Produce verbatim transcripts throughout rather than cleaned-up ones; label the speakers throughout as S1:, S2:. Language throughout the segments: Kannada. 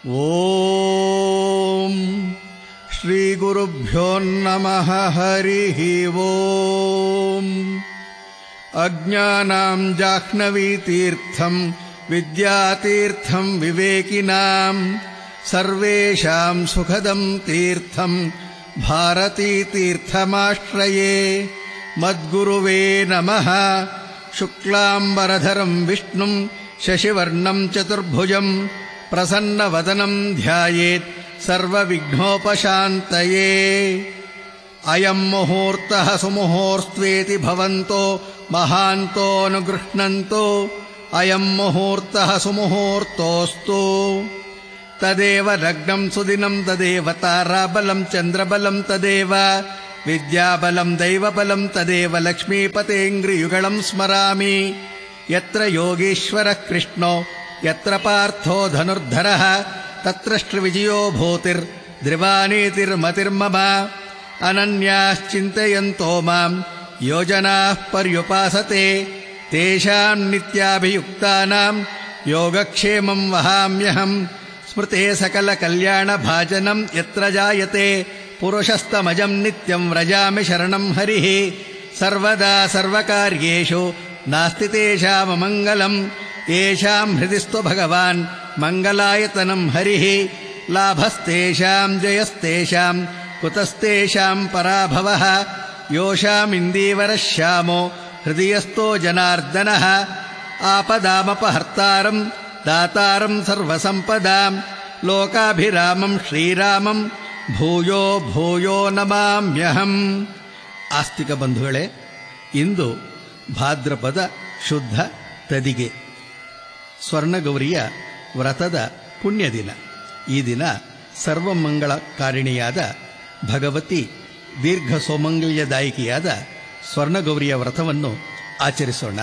S1: ಓಂ ಶ್ರೀ ಗುರುಭ್ಯೋ ನಮಃ. ಹರಿಃ ಓಂ. ಅಜ್ಞಾನಾಂ ಜಾಹ್ನವೀತೀರ್ಥಂ ವಿದ್ಯಾತೀರ್ಥಂ ವಿವೇಕಿನಾಂ ಸರ್ವೇಷಾಂ ಸುಖದಂ ತೀರ್ಥಂ ಭಾರತೀತೀರ್ಥಮಾಶ್ರಯೇ. ಮದ್ಗುರುವೇ ನಮಃ. ಶುಕ್ಲಾಂಬರಧರಂ ವಿಷ್ಣುಂ ಶಶಿವರ್ಣಂ ಚತುರ್ಭುಜಂ ಪ್ರಸನ್ನವದನಂ ಧ್ಯಾಯೇತ್ ಸರ್ವವಿಘ್ನೋಪಶಾಂತಯೇ. ಅಯಂ ಮುಹೂರ್ತಃ ಸುಮುಹೂರ್ತ್ವೇತಿ ಭವಂತೋ ಮಹಾಂತೋ ಅನುಗೃಹ್ಣಂತೋ. ಅಯಂ ಮುಹೂರ್ತಃ ಸುಮುಹೂರ್ತೋಸ್ತು. ತದೇವ ಲಗ್ನಂ ಸುದಿನಂ ತದೇವ ತಾರಾಬಲಂ ಚಂದ್ರಬಲಂ ತದೇವ ವಿದ್ಯಾಬಲಂ ದೈವಬಲಂ ತದೇವ ಲಕ್ಷ್ಮೀಪತೇಂಗ್ರಿಯುಗಳಂ ಸ್ಮರಾಮಿ. ಯತ್ರ ಯೋಗೀಶ್ವರಃ ಕೃಷ್ಣೋ ಯತ್ರ ಪಾರ್ಥೋ ಧನುರ್ಧರಃ ತತ್ರ ಶ್ರೀವಿಜಯೋ ಭೂತಿರ್ ದ್ರಿವಾನೀತಿರ್ಮತಿರ್ಮಮ. ಅನನ್ಯಾಶ್ಚಿಂತಯಂತೋ ಮಾಂ ಯೋಜನಾಃ ಪರ್ಯುಪಾಸತೆ ತೇಷಾಂ ನಿತ್ಯಾಭಿಯುಕ್ತಾನಾಂ ಯೋಗಕ್ಷೇಮಂ ವಹಾಮ್ಯಹಂ. ಸ್ಮೃತೆ ಸಕಲ ಕಲ್ಯಾಣ ಭಾಜನಂ ಯತ್ರ ಜಾಯತೆ ಪುರುಷಸ್ತಮಜಂ ನಿತ್ಯಂ ವ್ರಜಾಮಿ ಶರಣಂ ಹರಿಃ. ಸರ್ವದಾ ಸರ್ವಕಾರ್ಯೇಷು ನಾಸ್ತಿ ತೇಷಾಂ ಅಮಂಗಲಂ. ಯೇಷಾಂ ಹೃದಿಸ್ತು ಭಗವಾನ್ ಮಂಗಲಾಯತನಂ ಹರಿಃ. ಲಾಭಸ್ತೇಷಾಂ ಜಯಸ್ತೇಷಾಂ ಕುತಸ್ತೇಷಾಂ ಪರಾಭವಃ. ಯೋಷಾಮಿಂದೀವರಃ ಶ್ಯಾಮೋ ಹೃದಯಸ್ಥೋ ಜನಾರ್ದನಃ. ಆಪದಾಮಪಹರ್ತಾರಂ ದಾತಾರಂ ಸರ್ವಸಂಪದಾಂ ಲೋಕಾಭಿರಾಮಂ ಶ್ರೀರಾಮಂ ಭೂಯೋ ಭೂಯೋ ನಮಾಮ್ಯಹಂ. ಆಸ್ತಿಕ ಬಂಧುಗಳೇ, ಇಂದು ಭಾದ್ರಪದ ಶುದ್ಧ ತದಿಗೆ ಸ್ವರ್ಣಗೌರಿಯ ವ್ರತದ ಪುಣ್ಯ ದಿನ. ಈ ದಿನ ಸರ್ವಮಂಗಳಕಾರಿಣಿಯಾದ ಭಗವತಿ ದೀರ್ಘ ಸೌಮಂಗಲ್ಯದಾಯಿಕೆಯಾದ ಸ್ವರ್ಣಗೌರಿಯ ವ್ರತವನ್ನು ಆಚರಿಸೋಣ.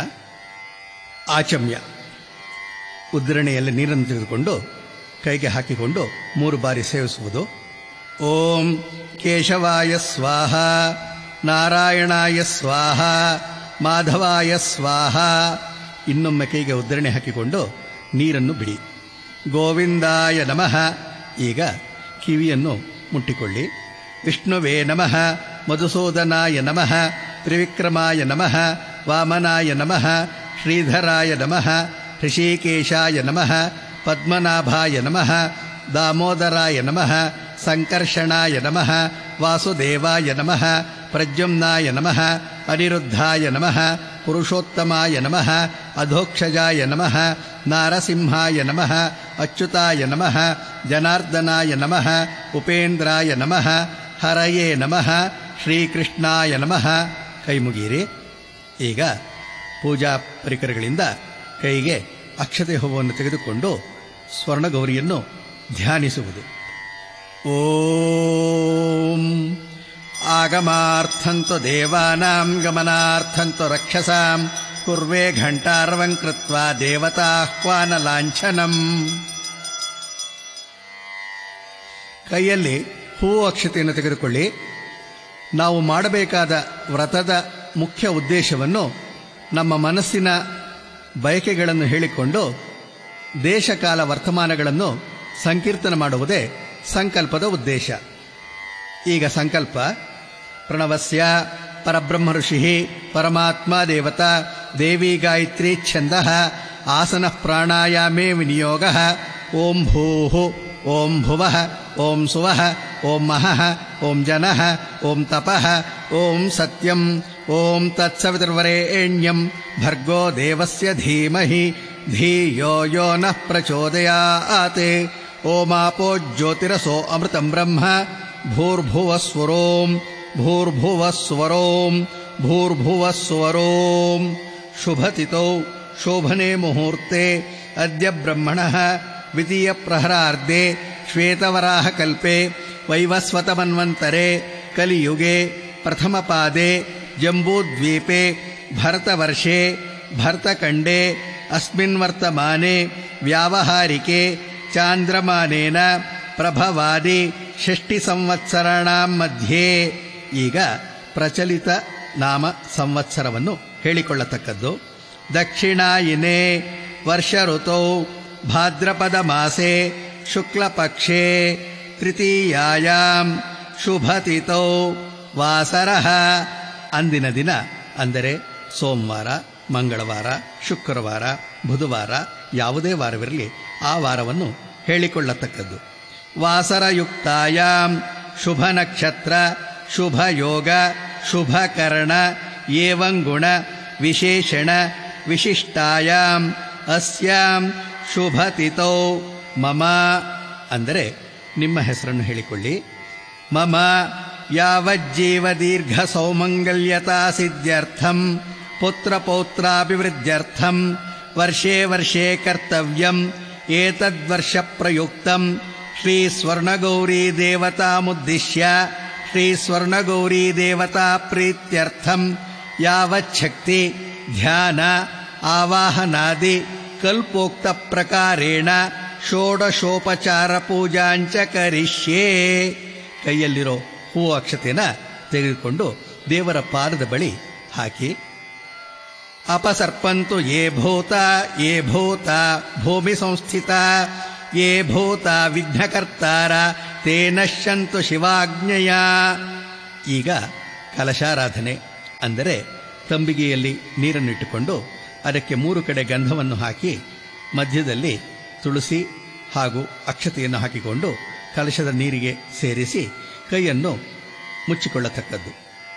S1: ಆಚಮ್ಯ ಉದ್ಧರಣೆಯಲ್ಲಿ ನೀರನ್ನು ತೆಗೆದುಕೊಂಡು ಕೈಗೆ ಹಾಕಿಕೊಂಡು ಮೂರು ಬಾರಿ ಸೇವಿಸುವುದು. ಓಂ ಕೇಶವಾಯ ಸ್ವಾಹ, ನಾರಾಯಣಾಯ ಸ್ವಾಹ, ಮಾಧವಾಯ ಸ್ವಾಹ. ಇನ್ನೊಮ್ಮೆ ಕೈಗೆ ಉದ್ಧರಣೆ ಹಾಕಿಕೊಂಡು ನೀರನ್ನು ಬಿಡಿ. ಗೋವಿಂದಾಯ ನಮಃ. ಈಗ ಕಿವಿಯನ್ನು ಮುಟ್ಟಿಕೊಳ್ಳಿ. ವಿಷ್ಣುವೇ ನಮಃ. ಮಧುಸೂದನಾಯ ನಮಃ. ತ್ರಿವಿಕ್ರಮಾಯ ನಮಃ. ವಾಮನಾಯ ನಮಃ. ಶ್ರೀಧರಾಯ ನಮಃ. ಋಷಿಕೇಶಾಯ ನಮಃ. ಪದ್ಮನಾಭಾಯ ನಮಃ. ದಾಮೋದರಾಯ ನಮಃ. ಸಂಕರ್ಷಣಾಯ ನಮಃ. ವಾಸುದೇವಾಯ ನಮಃ. ಪ್ರದ್ಯುಮ್ನಾಯ ನಮಃ. ಅನಿರುದ್ಧಾಯ ನಮಃ. ಪುರುಷೋತ್ತಮಾಯ ನಮಃ. ಅಧೋಕ್ಷಜಾಯ ನಮಃ. ನಾರಸಿಂಹಾಯ ನಮಃ. ಅಚ್ಯುತಾಯ ನಮಃ. ಜನಾರ್ದನಾಯ ನಮಃ. ಉಪೇಂದ್ರಾಯ ನಮಃ. ಹರಯೇ ನಮಃ. ಶ್ರೀಕೃಷ್ಣಾಯ ನಮಃ. ಕೈ ಮುಗಿಯಿರಿ. ಈಗ ಪೂಜಾ ಪರಿಕರಗಳಿಂದ ಕೈಗೆ ಅಕ್ಷತೆ ಹೂವನ್ನು ತೆಗೆದುಕೊಂಡು ಸ್ವರ್ಣಗೌರಿಯನ್ನು ಧ್ಯಾನಿಸುವುದು. ಓಂ ಆಗಮಾರ್ಥಂತು ದೇವಾನಾಂ ಗಮನಾರ್ಥಂತು ರಕ್ಷಸಾಂ ಕುರ್ವೇ ಘಂಟಾರವಂ ಕೃತ್ವಾ ದೇವತಾಹ್ವಾನ ಲಾಂಛನಂ. ಕೈಯಲ್ಲಿ ಹೂವು ಅಕ್ಷತೆಯನ್ನು ತೆಗೆದುಕೊಳ್ಳಿ. ನಾವು ಮಾಡಬೇಕಾದ ವ್ರತದ ಮುಖ್ಯ ಉದ್ದೇಶವನ್ನು, ನಮ್ಮ ಮನಸ್ಸಿನ ಬಯಕೆಗಳನ್ನು ಹೇಳಿಕೊಂಡು ದೇಶಕಾಲ ವರ್ತಮಾನಗಳನ್ನು ಸಂಕೀರ್ತನ ಮಾಡುವುದೇ ಸಂಕಲ್ಪದ ಉದ್ದೇಶ. ಈಗ ಸಂಕಲ್ಪ: ಪ್ರಣವಸ್ಯ ಪರಬ್ರಹ್ಮ ಋಷಿ ಪರಮಾತ್ಮ ದೇವತಾ ದೇವಿ ಗಾಯತ್ರಿ ಛಂದಃ ಆಸನ ಪ್ರಾಣಾಯಾಮೇ ವಿನಿಯೋಗ. ಓಂ ಭೂಃ ಓಂ ಭುವಃ ಓಂ ಸುವಃ ಓಂ ಮಹಃ ಓಂ ಜನಃ ಓಂ ತಪಃ ಓಂ ಸತ್ಯಂ ಓಂ ತತ್ಸವಿತುರ್ವರೆಣ್ಯಂ ಭರ್ಗೋ ದೇವಸ್ಯ ಧೀಮಹಿ ಧಿಯೋ ಯೋ ನಃ ಪ್ರಚೋದಯಾತ್. ಓಮಾಪೋ ಜ್ಯೋತಿರಸೋ ಅಮೃತಂ ಬ್ರಹ್ಮ ಭೂರ್ಭುವಸ್ವರೋಂ ಭೂರ್ಭುವಸ್ವರೋಂ ಭೂರ್ಭುವಸ್ವರೋಂ. ಶುಭತಿಥೌ ಶೋಭನೆ ಮುಹೂರ್ತೆ ಅದ್ಯ ಬ್ರಹ್ಮಣಃ ದ್ವಿತೀಯ ಪ್ರಹರಾರ್ಧೆ ಶ್ವೇತವರಾಹ ಕಲ್ಪೆ ವೈವಸ್ವತಮನ್ವಂತರೆ ಕಲಿಯುಗೆ ಪ್ರಥಮಪಾದೆ ಜಂಬೂದ್ವೀಪೆ ಭರತವರ್ಷೆ ಭರತಖಂಡೆ ಅಸ್ಮಿನ್ ವರ್ತಮಾನೆ ವ್ಯಾವಹಾರಿಕೆ ಚಾಂದ್ರಮಾನೇನ ಪ್ರಭವಾದಿ ಷಷ್ಟಿ ಸಂವತ್ಸರಾಣಾಂ ಮಧ್ಯೆ. ಈಗ ಪ್ರಚಲಿತ ನಾಮ ಸಂವತ್ಸರವನ್ನು ಹೇಳಿಕೊಳ್ಳತಕ್ಕದ್ದು. ದಕ್ಷಿಣಾಯಿನೆ ವರ್ಷ ಋತೌ ಭಾದ್ರಪದ ಮಾಸೆ ಶುಕ್ಲಪಕ್ಷೇ ತೃತೀಯಾಯಾಂ ಶುಭತಿಥೌ ವಾಸರಃ. ಅಂದಿನ ದಿನ ಅಂದರೆ ಸೋಮವಾರ, ಮಂಗಳವಾರ, ಶುಕ್ರವಾರ, ಬುಧವಾರ, ಯಾವುದೇ ವಾರವಿರಲಿ ಆ ವಾರವನ್ನು ಹೇಳಿಕೊಳ್ಳತಕ್ಕದ್ದು. ವಾಸರಯುಕ್ತಾಯಾಂ ಶುಭ ನಕ್ಷತ್ರ ಶುಭ ಯೋಗ ಶುಭ ಕರ್ಣ ಏವಂ ಗುಣ ವಿಶೇಷಣ ವಿಶಿಷ್ಟಾಯಾಂ ಅಸ್ಯಾಂ ಶುಭತಿಥೌ ಮಮ. ಅಂದರೆ ನಿಮ್ಮ ಹೆಸರನ್ನು ಹೇಳಿಕೊಳ್ಳಿ. ಮಮ ಯಾವಜ್ಜೀವ ದೀರ್ಘ ಸೌಮಂಗಲ್ಯತಾ ಸಿದ್ಧ್ಯರ್ಥಂ ಪುತ್ರ ಪೌತ್ರಾಭಿವೃದ್ಧ್ಯರ್ಥಂ ವರ್ಷೇ ವರ್ಷೇ ಕರ್ತವ್ಯಂ ಏತದ್ವರ್ಷ ಪ್ರಯುಕ್ತಂ ಶ್ರೀ ಸ್ವರ್ಣಗೌರೀ ದೇವತಾಮುದ್ದಿಶ್ಯ ಶ್ರೀ ಸ್ವರ್ಣಗೌರೀ ದೇವತಾ ಪ್ರೀತ್ಯರ್ಥಂ ಯಾವಚ್ಛಕ್ತಿ ಧ್ಯಾನ ಆವಾಹನಾದಿ ಕಲ್ಪೋಕ್ತ ಪ್ರಕಾರೇಣ ಷೋಡಶೋಪಚಾರ ಪೂಜಾಂಚ ಕರಿಷ್ಯೇ. ಕೈಯಲ್ಲಿರೋ ಹೂ ಅಕ್ಷತೆನ ತೆಗೆದುಕೊಂಡು ದೇವರ ಪಾದದ ಬಳಿ ಹಾಕಿ, ಅಪಸರ್ಪಂತು ಯೇ ಭೂತ ಯೇ ಭೂತ ಭೂಮಿ ಸಂಸ್ಥಿತ ಯೇ ಭೂತ ವಿಘ್ನಕರ್ತಾರ ತೇ ನಶ್ಯಂತು ಶಿವಾಜ್ಞೆಯ. ಈಗ ಕಲಶಾರಾಧನೆ ಅಂದರೆ ತಂಬಿಗೆಯಲ್ಲಿ ನೀರನ್ನಿಟ್ಟುಕೊಂಡು ಅದಕ್ಕೆ ಮೂರು ಕಡೆ ಗಂಧವನ್ನು ಹಾಕಿ ಮಧ್ಯದಲ್ಲಿ ತುಳಸಿ ಹಾಗೂ ಅಕ್ಷತೆಯನ್ನು ಹಾಕಿಕೊಂಡು ಕಲಶದ ನೀರಿಗೆ ಸೇರಿಸಿ ಕೈಯನ್ನು ಮುಚ್ಚಿಕೊಳ್ಳತಕ್ಕದ್ದು.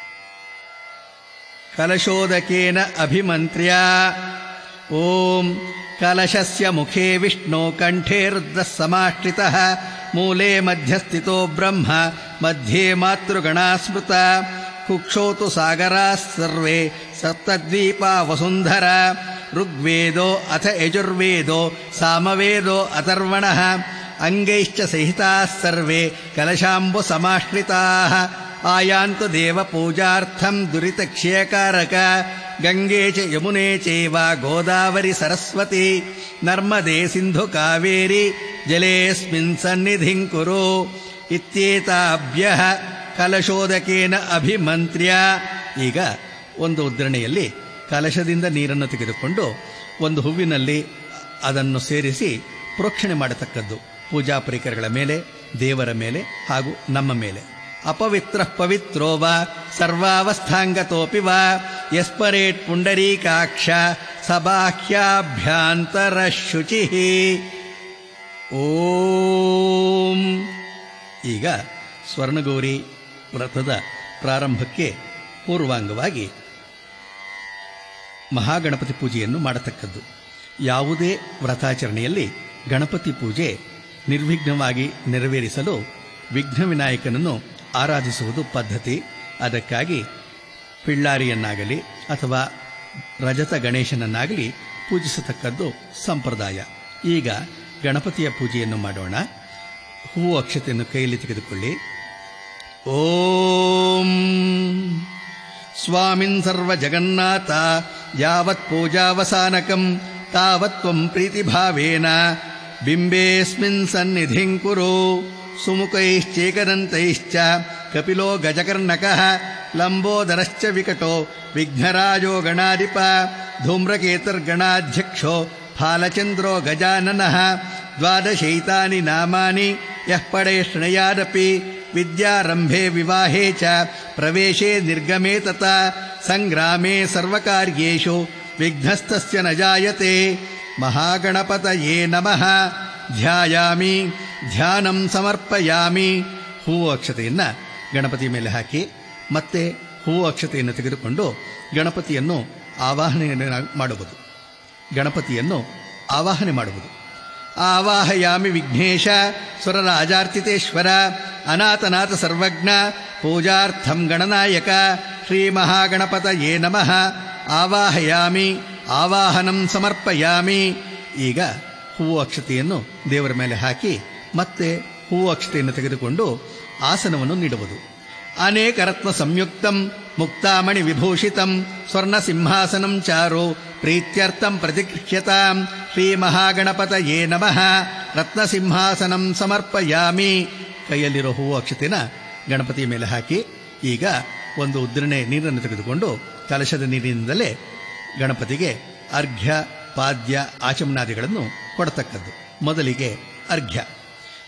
S1: ಕಲಶೋದಕೇನ ಅಭಿಮಂತ್ರ್ಯ ಓಂ ಕಲಶಸ್ಯ ಮುಖೇ ವಿಷ್ಣು ಕಂಠೇ ರುದ್ರಃ ಸಮಾಶ್ರಿತಃ ಮೂಲೆ ಮಧ್ಯಸ್ಥಿತೋ ಬ್ರಹ್ಮ ಮಧ್ಯೆ ಮಾತೃಗಣಾ ಸ್ಮೃತ ಕುಕ್ಷೋತು ಸಾಗರಾಃ ಸರ್ವೇ ಸಪ್ತದ್ವೀಪಾ ವಸುಂಧರ ಋಗ್ವೇದೋ ಅಥ ಯಜುರ್ವೇದೋ ಸಾಮವೇದೋ ಅಥರ್ವಣಃ ಅಂಗೈಶ್ಚ ಸಹಿತಾಃ ಸರ್ವೇ ಕಲಶಾಂಬು ಸಮಾಶ್ರಿತಾಃ ಆಯಾಂತು ದೇವ ಪೂಜಾರ್ಥಂ ದುರಿತಕ್ಷಯಕಾರಕ ಗಂಗೆ ಚ ಯಮುನೆ ಚೈವ ಗೋದಾವರಿ ಸರಸ್ವತಿ ನರ್ಮದೆ ಸಿಂಧು ಕಾವೇರಿ ಜಲೇಸ್ಮಿನ್ ಸನ್ನಿಧಿಂ ಕುರು ಇತ್ಯೇತಾಭ್ಯಃ ಕಲಶೋದಕೇನ ಅಭಿಮಂತ್ರ್ಯ. ಈಗ ಒಂದು ಉದ್ರಣೆಯಲ್ಲಿ ಕಲಶದಿಂದ ನೀರನ್ನು ತೆಗೆದುಕೊಂಡು ಒಂದು ಹೂವಿನಲ್ಲಿ ಅದನ್ನು ಸೇರಿಸಿ ಪ್ರೋಕ್ಷಣೆ ಮಾಡತಕ್ಕದ್ದು ಪೂಜಾ ಪರಿಕರಗಳ ಮೇಲೆ, ದೇವರ ಮೇಲೆ ಹಾಗೂ ನಮ್ಮ ಮೇಲೆ. ಅಪವಿತ್ರ ಪವಿತ್ರೋ ವಾ ಸರ್ವಾವಸ್ಥಾಂಗತೋಪಿ ವಾ ಯಸ್ಪರೇಟ್ ಪುಂಡರೀಕಾಕ್ಷ ಸಬಾಹ್ಯಾಭ್ಯಾಂತರ ಶುಚಿ. ಓಂ. ಈಗ ಸ್ವರ್ಣಗೌರಿ ವ್ರತದ ಪ್ರಾರಂಭಕ್ಕೆ ಪೂರ್ವಾಂಗವಾಗಿ ಮಹಾಗಣಪತಿ ಪೂಜೆಯನ್ನು ಮಾಡತಕ್ಕದ್ದು. ಯಾವುದೇ ವ್ರತಾಚರಣೆಯಲ್ಲಿ ಗಣಪತಿ ಪೂಜೆ ನಿರ್ವಿಘ್ನವಾಗಿ ನೆರವೇರಿಸಲು ವಿಘ್ನ ವಿನಾಯಕನನ್ನು ಆರಾಧಿಸುವುದು ಪದ್ಧತಿ. ಅದಕ್ಕಾಗಿ ಪಿಳ್ಳಾರಿಯನ್ನಾಗಲಿ ಅಥವಾ ರಜತ ಗಣೇಶನನ್ನಾಗಲಿ ಪೂಜಿಸತಕ್ಕದ್ದು ಸಂಪ್ರದಾಯ. ಈಗ ಗಣಪತಿಯ ಪೂಜೆಯನ್ನು ಮಾಡೋಣ. ಹೂವು ಅಕ್ಷತೆಯನ್ನು ಕೈಯಲ್ಲಿ ತೆಗೆದುಕೊಳ್ಳಿ. ಓಂ ಸ್ವಾಮಿನ್ ಸರ್ವ ಜಗನ್ನಾಥ ಯಾವತ್ ಪೂಜಾವಸಾನಕಂ ತಾವತ್ ತ್ವಂ ಪ್ರೀತಿಭಾವೇನ ಬಿಂಬೇಸ್ಮಿನ್ ಸನ್ನಿಧಿಂ ಕುರು. ಸುಮುಖೈಶ್ಚೇಕದಂತೈಶ್ಚ ಕಪಿಲೋ ಗಜಕರ್ಣಕಃ ಲಂಬೋದರಶ್ಚ ವಿಕಟೋ ವಿಘ್ನರಾಜೋ ಗಣಾಧಿಪ ಧೂಮ್ರಕೇತರ್ಗಣಾಧ್ಯಕ್ಷೋ ಫಾಲಚಂದ್ರೋ ಗಜಾನನಃ ದ್ವಾದಶೈತಾನಿ ನಾಮಾನಿ ಯಃ ಪಡೆ ಶೃಣಯಾದಪಿ ವಿದ್ಯಾರಂಭೆ ವಿವಾಹೇ ಚ ಪ್ರವೇಶೇ ನಿರ್ಗಮೇ ತಥಾ ಸಂಗ್ರಾಮೇ ಸರ್ವಕಾರ್ಯೇಷು ವಿಘ್ನಸ್ತಸ್ಯ ನ ಜಾಯತೆ. ಮಹಾಗಣಪತಯೇ ನಮಃ. ಧ್ಯಾಯಾಮಿ ಧ್ಯಾನಂ ಸಮರ್ಪಯಾಮಿ. ಹೂವು ಅಕ್ಷತೆಯನ್ನು ಗಣಪತಿ ಮೇಲೆ ಹಾಕಿ ಮತ್ತೆ ಹೂವು ಅಕ್ಷತೆಯನ್ನು ತೆಗೆದುಕೊಂಡು ಗಣಪತಿಯನ್ನು ಆವಾಹನೆ ಮಾಡುವುದು. ಗಣಪತಿಯನ್ನು ಆವಾಹನೆ ಮಾಡುವುದು. ಆವಾಹಯಾಮಿ ವಿಘ್ನೇಶ ಸುರರಾಜಾರ್ಚಿತೇಶ್ವರ ಅನಾಥನಾಥ ಸರ್ವಜ್ಞ ಪೂಜಾರ್ಥಂ ಗಣನಾಯಕ ಶ್ರೀ ಮಹಾಗಣಪತಯೇ ನಮಃ. ಆವಾಹಯಾಮಿ ಆವಾಹನಂ ಸಮರ್ಪಯಾಮಿ. ಈಗ ಹೂವು ಅಕ್ಷತೆಯನ್ನು ದೇವರ ಮೇಲೆ ಹಾಕಿ ಮತ್ತೆ ಹೂವು ಅಕ್ಷತೆಯನ್ನು ತೆಗೆದುಕೊಂಡು ಆಸನವನ್ನು ನೀಡುವುದು. ಅನೇಕ ರತ್ನ ಸಂಯುಕ್ತಂ ಮುಕ್ತಾಮಣಿ ವಿಭೂಷಿತಂ ಸ್ವರ್ಣ ಸಿಂಹಾಸನಂ ಚಾರು ಪ್ರೀತ್ಯರ್ಥಂ ಪ್ರತಿಗೃಹ್ಯತಾಂ ಶ್ರೀ ಮಹಾಗಣಪತಯೇ ನಮಃ. ರತ್ನ ಸಿಂಹಾಸನಂ ಸಮರ್ಪಯಾಮಿ. ಕೈಯಲ್ಲಿರೋ ಹೂವು ಅಕ್ಷತೆನ ಗಣಪತಿಯ ಮೇಲೆ ಹಾಕಿ ಈಗ ಒಂದು ಉದ್ರಣೆ ನೀರನ್ನು ತೆಗೆದುಕೊಂಡು ಕಲಶದ ನೀರಿನಿಂದಲೇ ಗಣಪತಿಗೆ ಅರ್ಘ್ಯ ಪಾದ್ಯ ಆಚಮನಾದಿಗಳನ್ನು ಕೊಡತಕ್ಕದ್ದು. ಮೊದಲಿಗೆ ಅರ್ಘ್ಯ.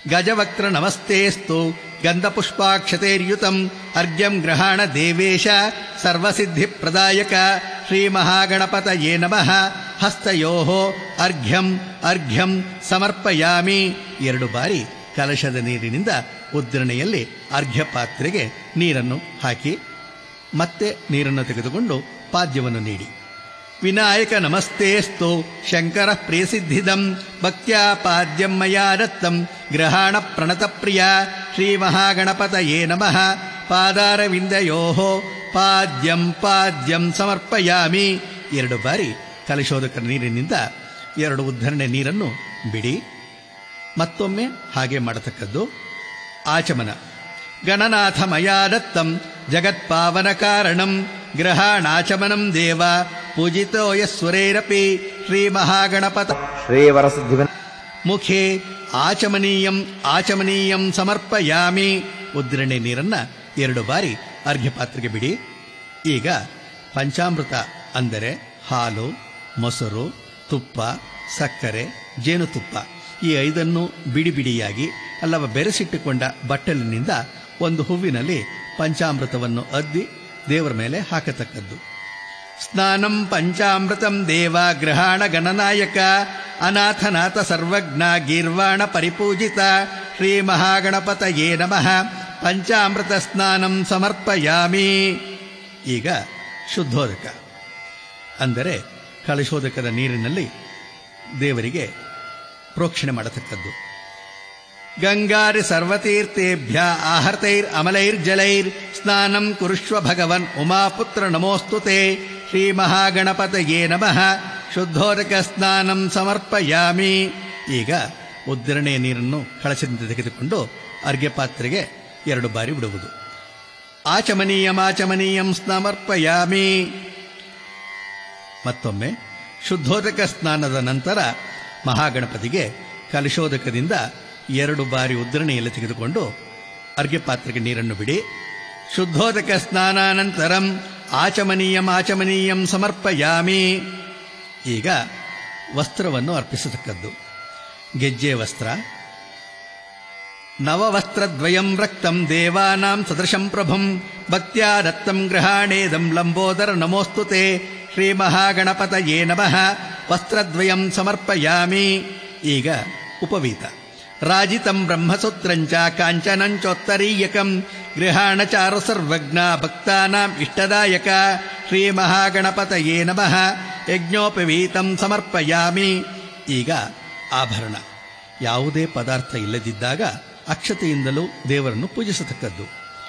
S1: ಗಜವಕ್ತ್ರ ನಮಸ್ತೇಸ್ತು ಗಂಧಪುಷ್ಪಾಕ್ಷತೈರ್ಯುತಂ ಅರ್ಘ್ಯಂ ಗೃಹಾಣ ದೇವೇಶ ಸರ್ವಸಿದ್ಧಿಪ್ರದಾಯಕ ಶ್ರೀಮಹಾಗಣಪತಯೇ ನಮಃ. ಹಸ್ತಯೋಃ ಅರ್ಘ್ಯಂ ಅರ್ಘ್ಯಂ ಸಮರ್ಪಯಾಮಿ. ಎರಡು ಬಾರಿ ಕಲಶದ ನೀರಿನಿಂದ ಉದ್ರಣೆಯಲ್ಲಿ ಅರ್ಘ್ಯ ಪಾತ್ರೆಗೆ ನೀರನ್ನು ಹಾಕಿ ಮತ್ತೆ ನೀರನ್ನು ತೆಗೆದುಕೊಂಡು ಪಾದ್ಯವನ್ನು ನೀಡಿ. ವಿನಾಯಕ ನಮಸ್ತೇಸ್ತು ಶಂಕರ ಪ್ರಿಯಸಿದ್ಧಿದಂ ಭಕ್ತ್ಯಾ ಪಾದ್ಯಂ ಮಯಾ ದತ್ತಂ ಗ್ರಹಾಣ ಪ್ರಣತಪ್ರಿಯ ಶ್ರೀಮಹಾಗಣಪತಯೇ ನಮಃ. ಪಾದಾರವಿಂದಯೋಃ ಪಾದ್ಯಂ ಪಾದ್ಯಂ ಸಮರ್ಪಯಾಮಿ. ಎರಡು ಬಾರಿ ಕಲಶೋದಕ ನೀರಿನಿಂದ ಎರಡು ಉದ್ಧರಣೆ ನೀರನ್ನು ಬಿಡಿ. ಮತ್ತೊಮ್ಮೆ ಹಾಗೆ ಮಾಡತಕ್ಕದ್ದು. ಆಚಮನ. ಗಣನಾಥ ಮಯಾ ದತ್ತಂ ಜಗತ್ಪಾವನ ಕಾರಣಂ ಗ್ರಹಾಣಾಚಮನಂ ದೇವ ಪೂಜಿತೋ ಯಸ್ವರೈರಪಿ ಶ್ರೀಮಹಾಗಣಪತ ಶ್ರೀವರಸಿದ್ಧಿ. ಮುಖೇ ಆಚಮನೀಯಂ ಆಚಮನೀಯಂ ಸಮರ್ಪಯಾಮಿ. ಉದ್ರಣೆ ನೀರನ್ನ ಎರಡು ಬಾರಿ ಅರ್ಘ್ಯ ಪಾತ್ರೆಗೆ ಬಿಡಿ. ಈಗ ಪಂಚಾಮೃತ ಅಂದರೆ ಹಾಲು, ಮೊಸರು, ತುಪ್ಪ, ಸಕ್ಕರೆ, ಜೇನುತುಪ್ಪ ಈ ಐದನ್ನು ಬಿಡಿ ಬಿಡಿಯಾಗಿ ಅಲ್ಲವ ಬೆರೆಸಿಟ್ಟುಕೊಂಡ ಬಟ್ಟಲಿನಿಂದ ಒಂದು ಹೂವಿನಲ್ಲಿ ಪಂಚಾಮೃತವನ್ನು ಅದ್ದಿ ದೇವರ ಮೇಲೆ ಹಾಕತಕ್ಕದ್ದು. ಸ್ನಾನಂ ಪಂಚಾಮೃತಂ ದೇವ ಗ್ರಹಾಣ ಗಣನಾಯಕ ಅನಾಥನಾಥ ಸರ್ವಜ್ಞ ಗೀರ್ವಾಣ ಪರಿಪೂಜಿತ ಶ್ರೀಮಹಾಗಣಪತಯೇ ನಮಃ. ಪಂಚಾಮೃತ ಸ್ನಾನಂ ಸಮರ್ಪಯಾಮಿ. ಈಗ ಶುದ್ಧೋದಕ ಅಂದರೆ ಕಲಶೋದಕದ ನೀರಿನಲ್ಲಿ ದೇವರಿಗೆ ಪ್ರೋಕ್ಷಣೆ ಮಾಡತಕ್ಕದ್ದು. ಗಂಗಾರಿ ಸರ್ವತೀರ್ಥೇಭ್ಯ ಆಹರ್ತೈರ್ ಅಮಲೈರ್ ಜಲೈರ್ ಸ್ನಾನಂ ಕುರುಷ್ವ ಭಗವನ್ ಉಮಾಪುತ್ರ ನಮೋಸ್ತುತೆ ಶ್ರೀಮಹಾಗಣಪತಯೇ ನಮಃ. ಶುದ್ಧೋದಕ ಸ್ನಾನಂ ಸಮರ್ಪಯಾಮಿ. ಈಗ ಉದ್ಧರಣೆಯ ನೀರನ್ನು ಕಳಶದಿಂದ ತೆಗೆದುಕೊಂಡು ಅರ್ಘ್ಯ ಪಾತ್ರೆಗೆ ಎರಡು ಬಾರಿ ಬಿಡುವುದು. ಆಚಮನೀಯಂ ಆಚಮನೀಯಂ ಸಮರ್ಪಯಾಮಿ. ಮತ್ತೊಮ್ಮೆ ಶುದ್ಧೋದಕ ಸ್ನಾನದ ನಂತರ ಮಹಾಗಣಪತಿಗೆ ಕಲಶೋದಕದಿಂದ ಎರಡು ಬಾರಿ ಉದ್ಧರಣೆಯಲ್ಲಿ ತೆಗೆದುಕೊಂಡು ಅರ್ಘ್ಯ ಪಾತ್ರೆಗೆ ನೀರನ್ನು ಬಿಡಿ. ಶುದ್ಧೋದಕ ಸ್ನಾನಾನಂತರಂ ಆಚಮನೀಯಂ ಆಚಮನೀಯಂ ಸಮರ್ಪಯಾಮಿ. ಈಗ ವಸ್ತ್ರವನ್ನು ಅರ್ಪಿಸತಕ್ಕದ್ದು. ಗೆಜ್ಜೆ ವಸ್ತ್ರ. ನವವಸ್ತ್ರದ್ವಯಂ ರಕ್ತಂ ದೇವಾನಾಂ ಸದೃಶಂ ಪ್ರಭುಂ ಭಕ್ತ್ಯಾ ದತ್ತಂ ಗೃಹಾಣೇದಂ ಲಂಬೋದರ ನಮೋಸ್ತುತೆ ಶ್ರೀಮಹಾಗಣಪತಯೇ ನಮಃ. ವಸ್ತ್ರದ್ವಯಂ ಸಮರ್ಪಯಾಮಿ. ಈಗ ಉಪವೀತ. ರಾಜಿತಂ ಬ್ರಹ್ಮಸೂತ್ರಂಚ ಕಾಂಚನಂಚೋತ್ತರೀಯಕಂ ಗೃಹಾಣ ಚಾರು ಸರ್ವಜ್ಞ ಭಕ್ತಾನಾಂ ಇಷ್ಟದಾಯಕ ಶ್ರೀಮಹಾಗಣಪತಯೇ ನಮಃ. ಯಜ್ಞೋಪವೀತಂ ಸಮರ್ಪಯಾಮಿ. ಈಗ ಆಭರಣ. ಯಾವುದೇ ಪದಾರ್ಥ ಇಲ್ಲದಿದ್ದಾಗ ಅಕ್ಷತೆಯಿಂದಲೂ ದೇವರನ್ನು ಪೂಜಿಸತಕ್ಕದ್ದು.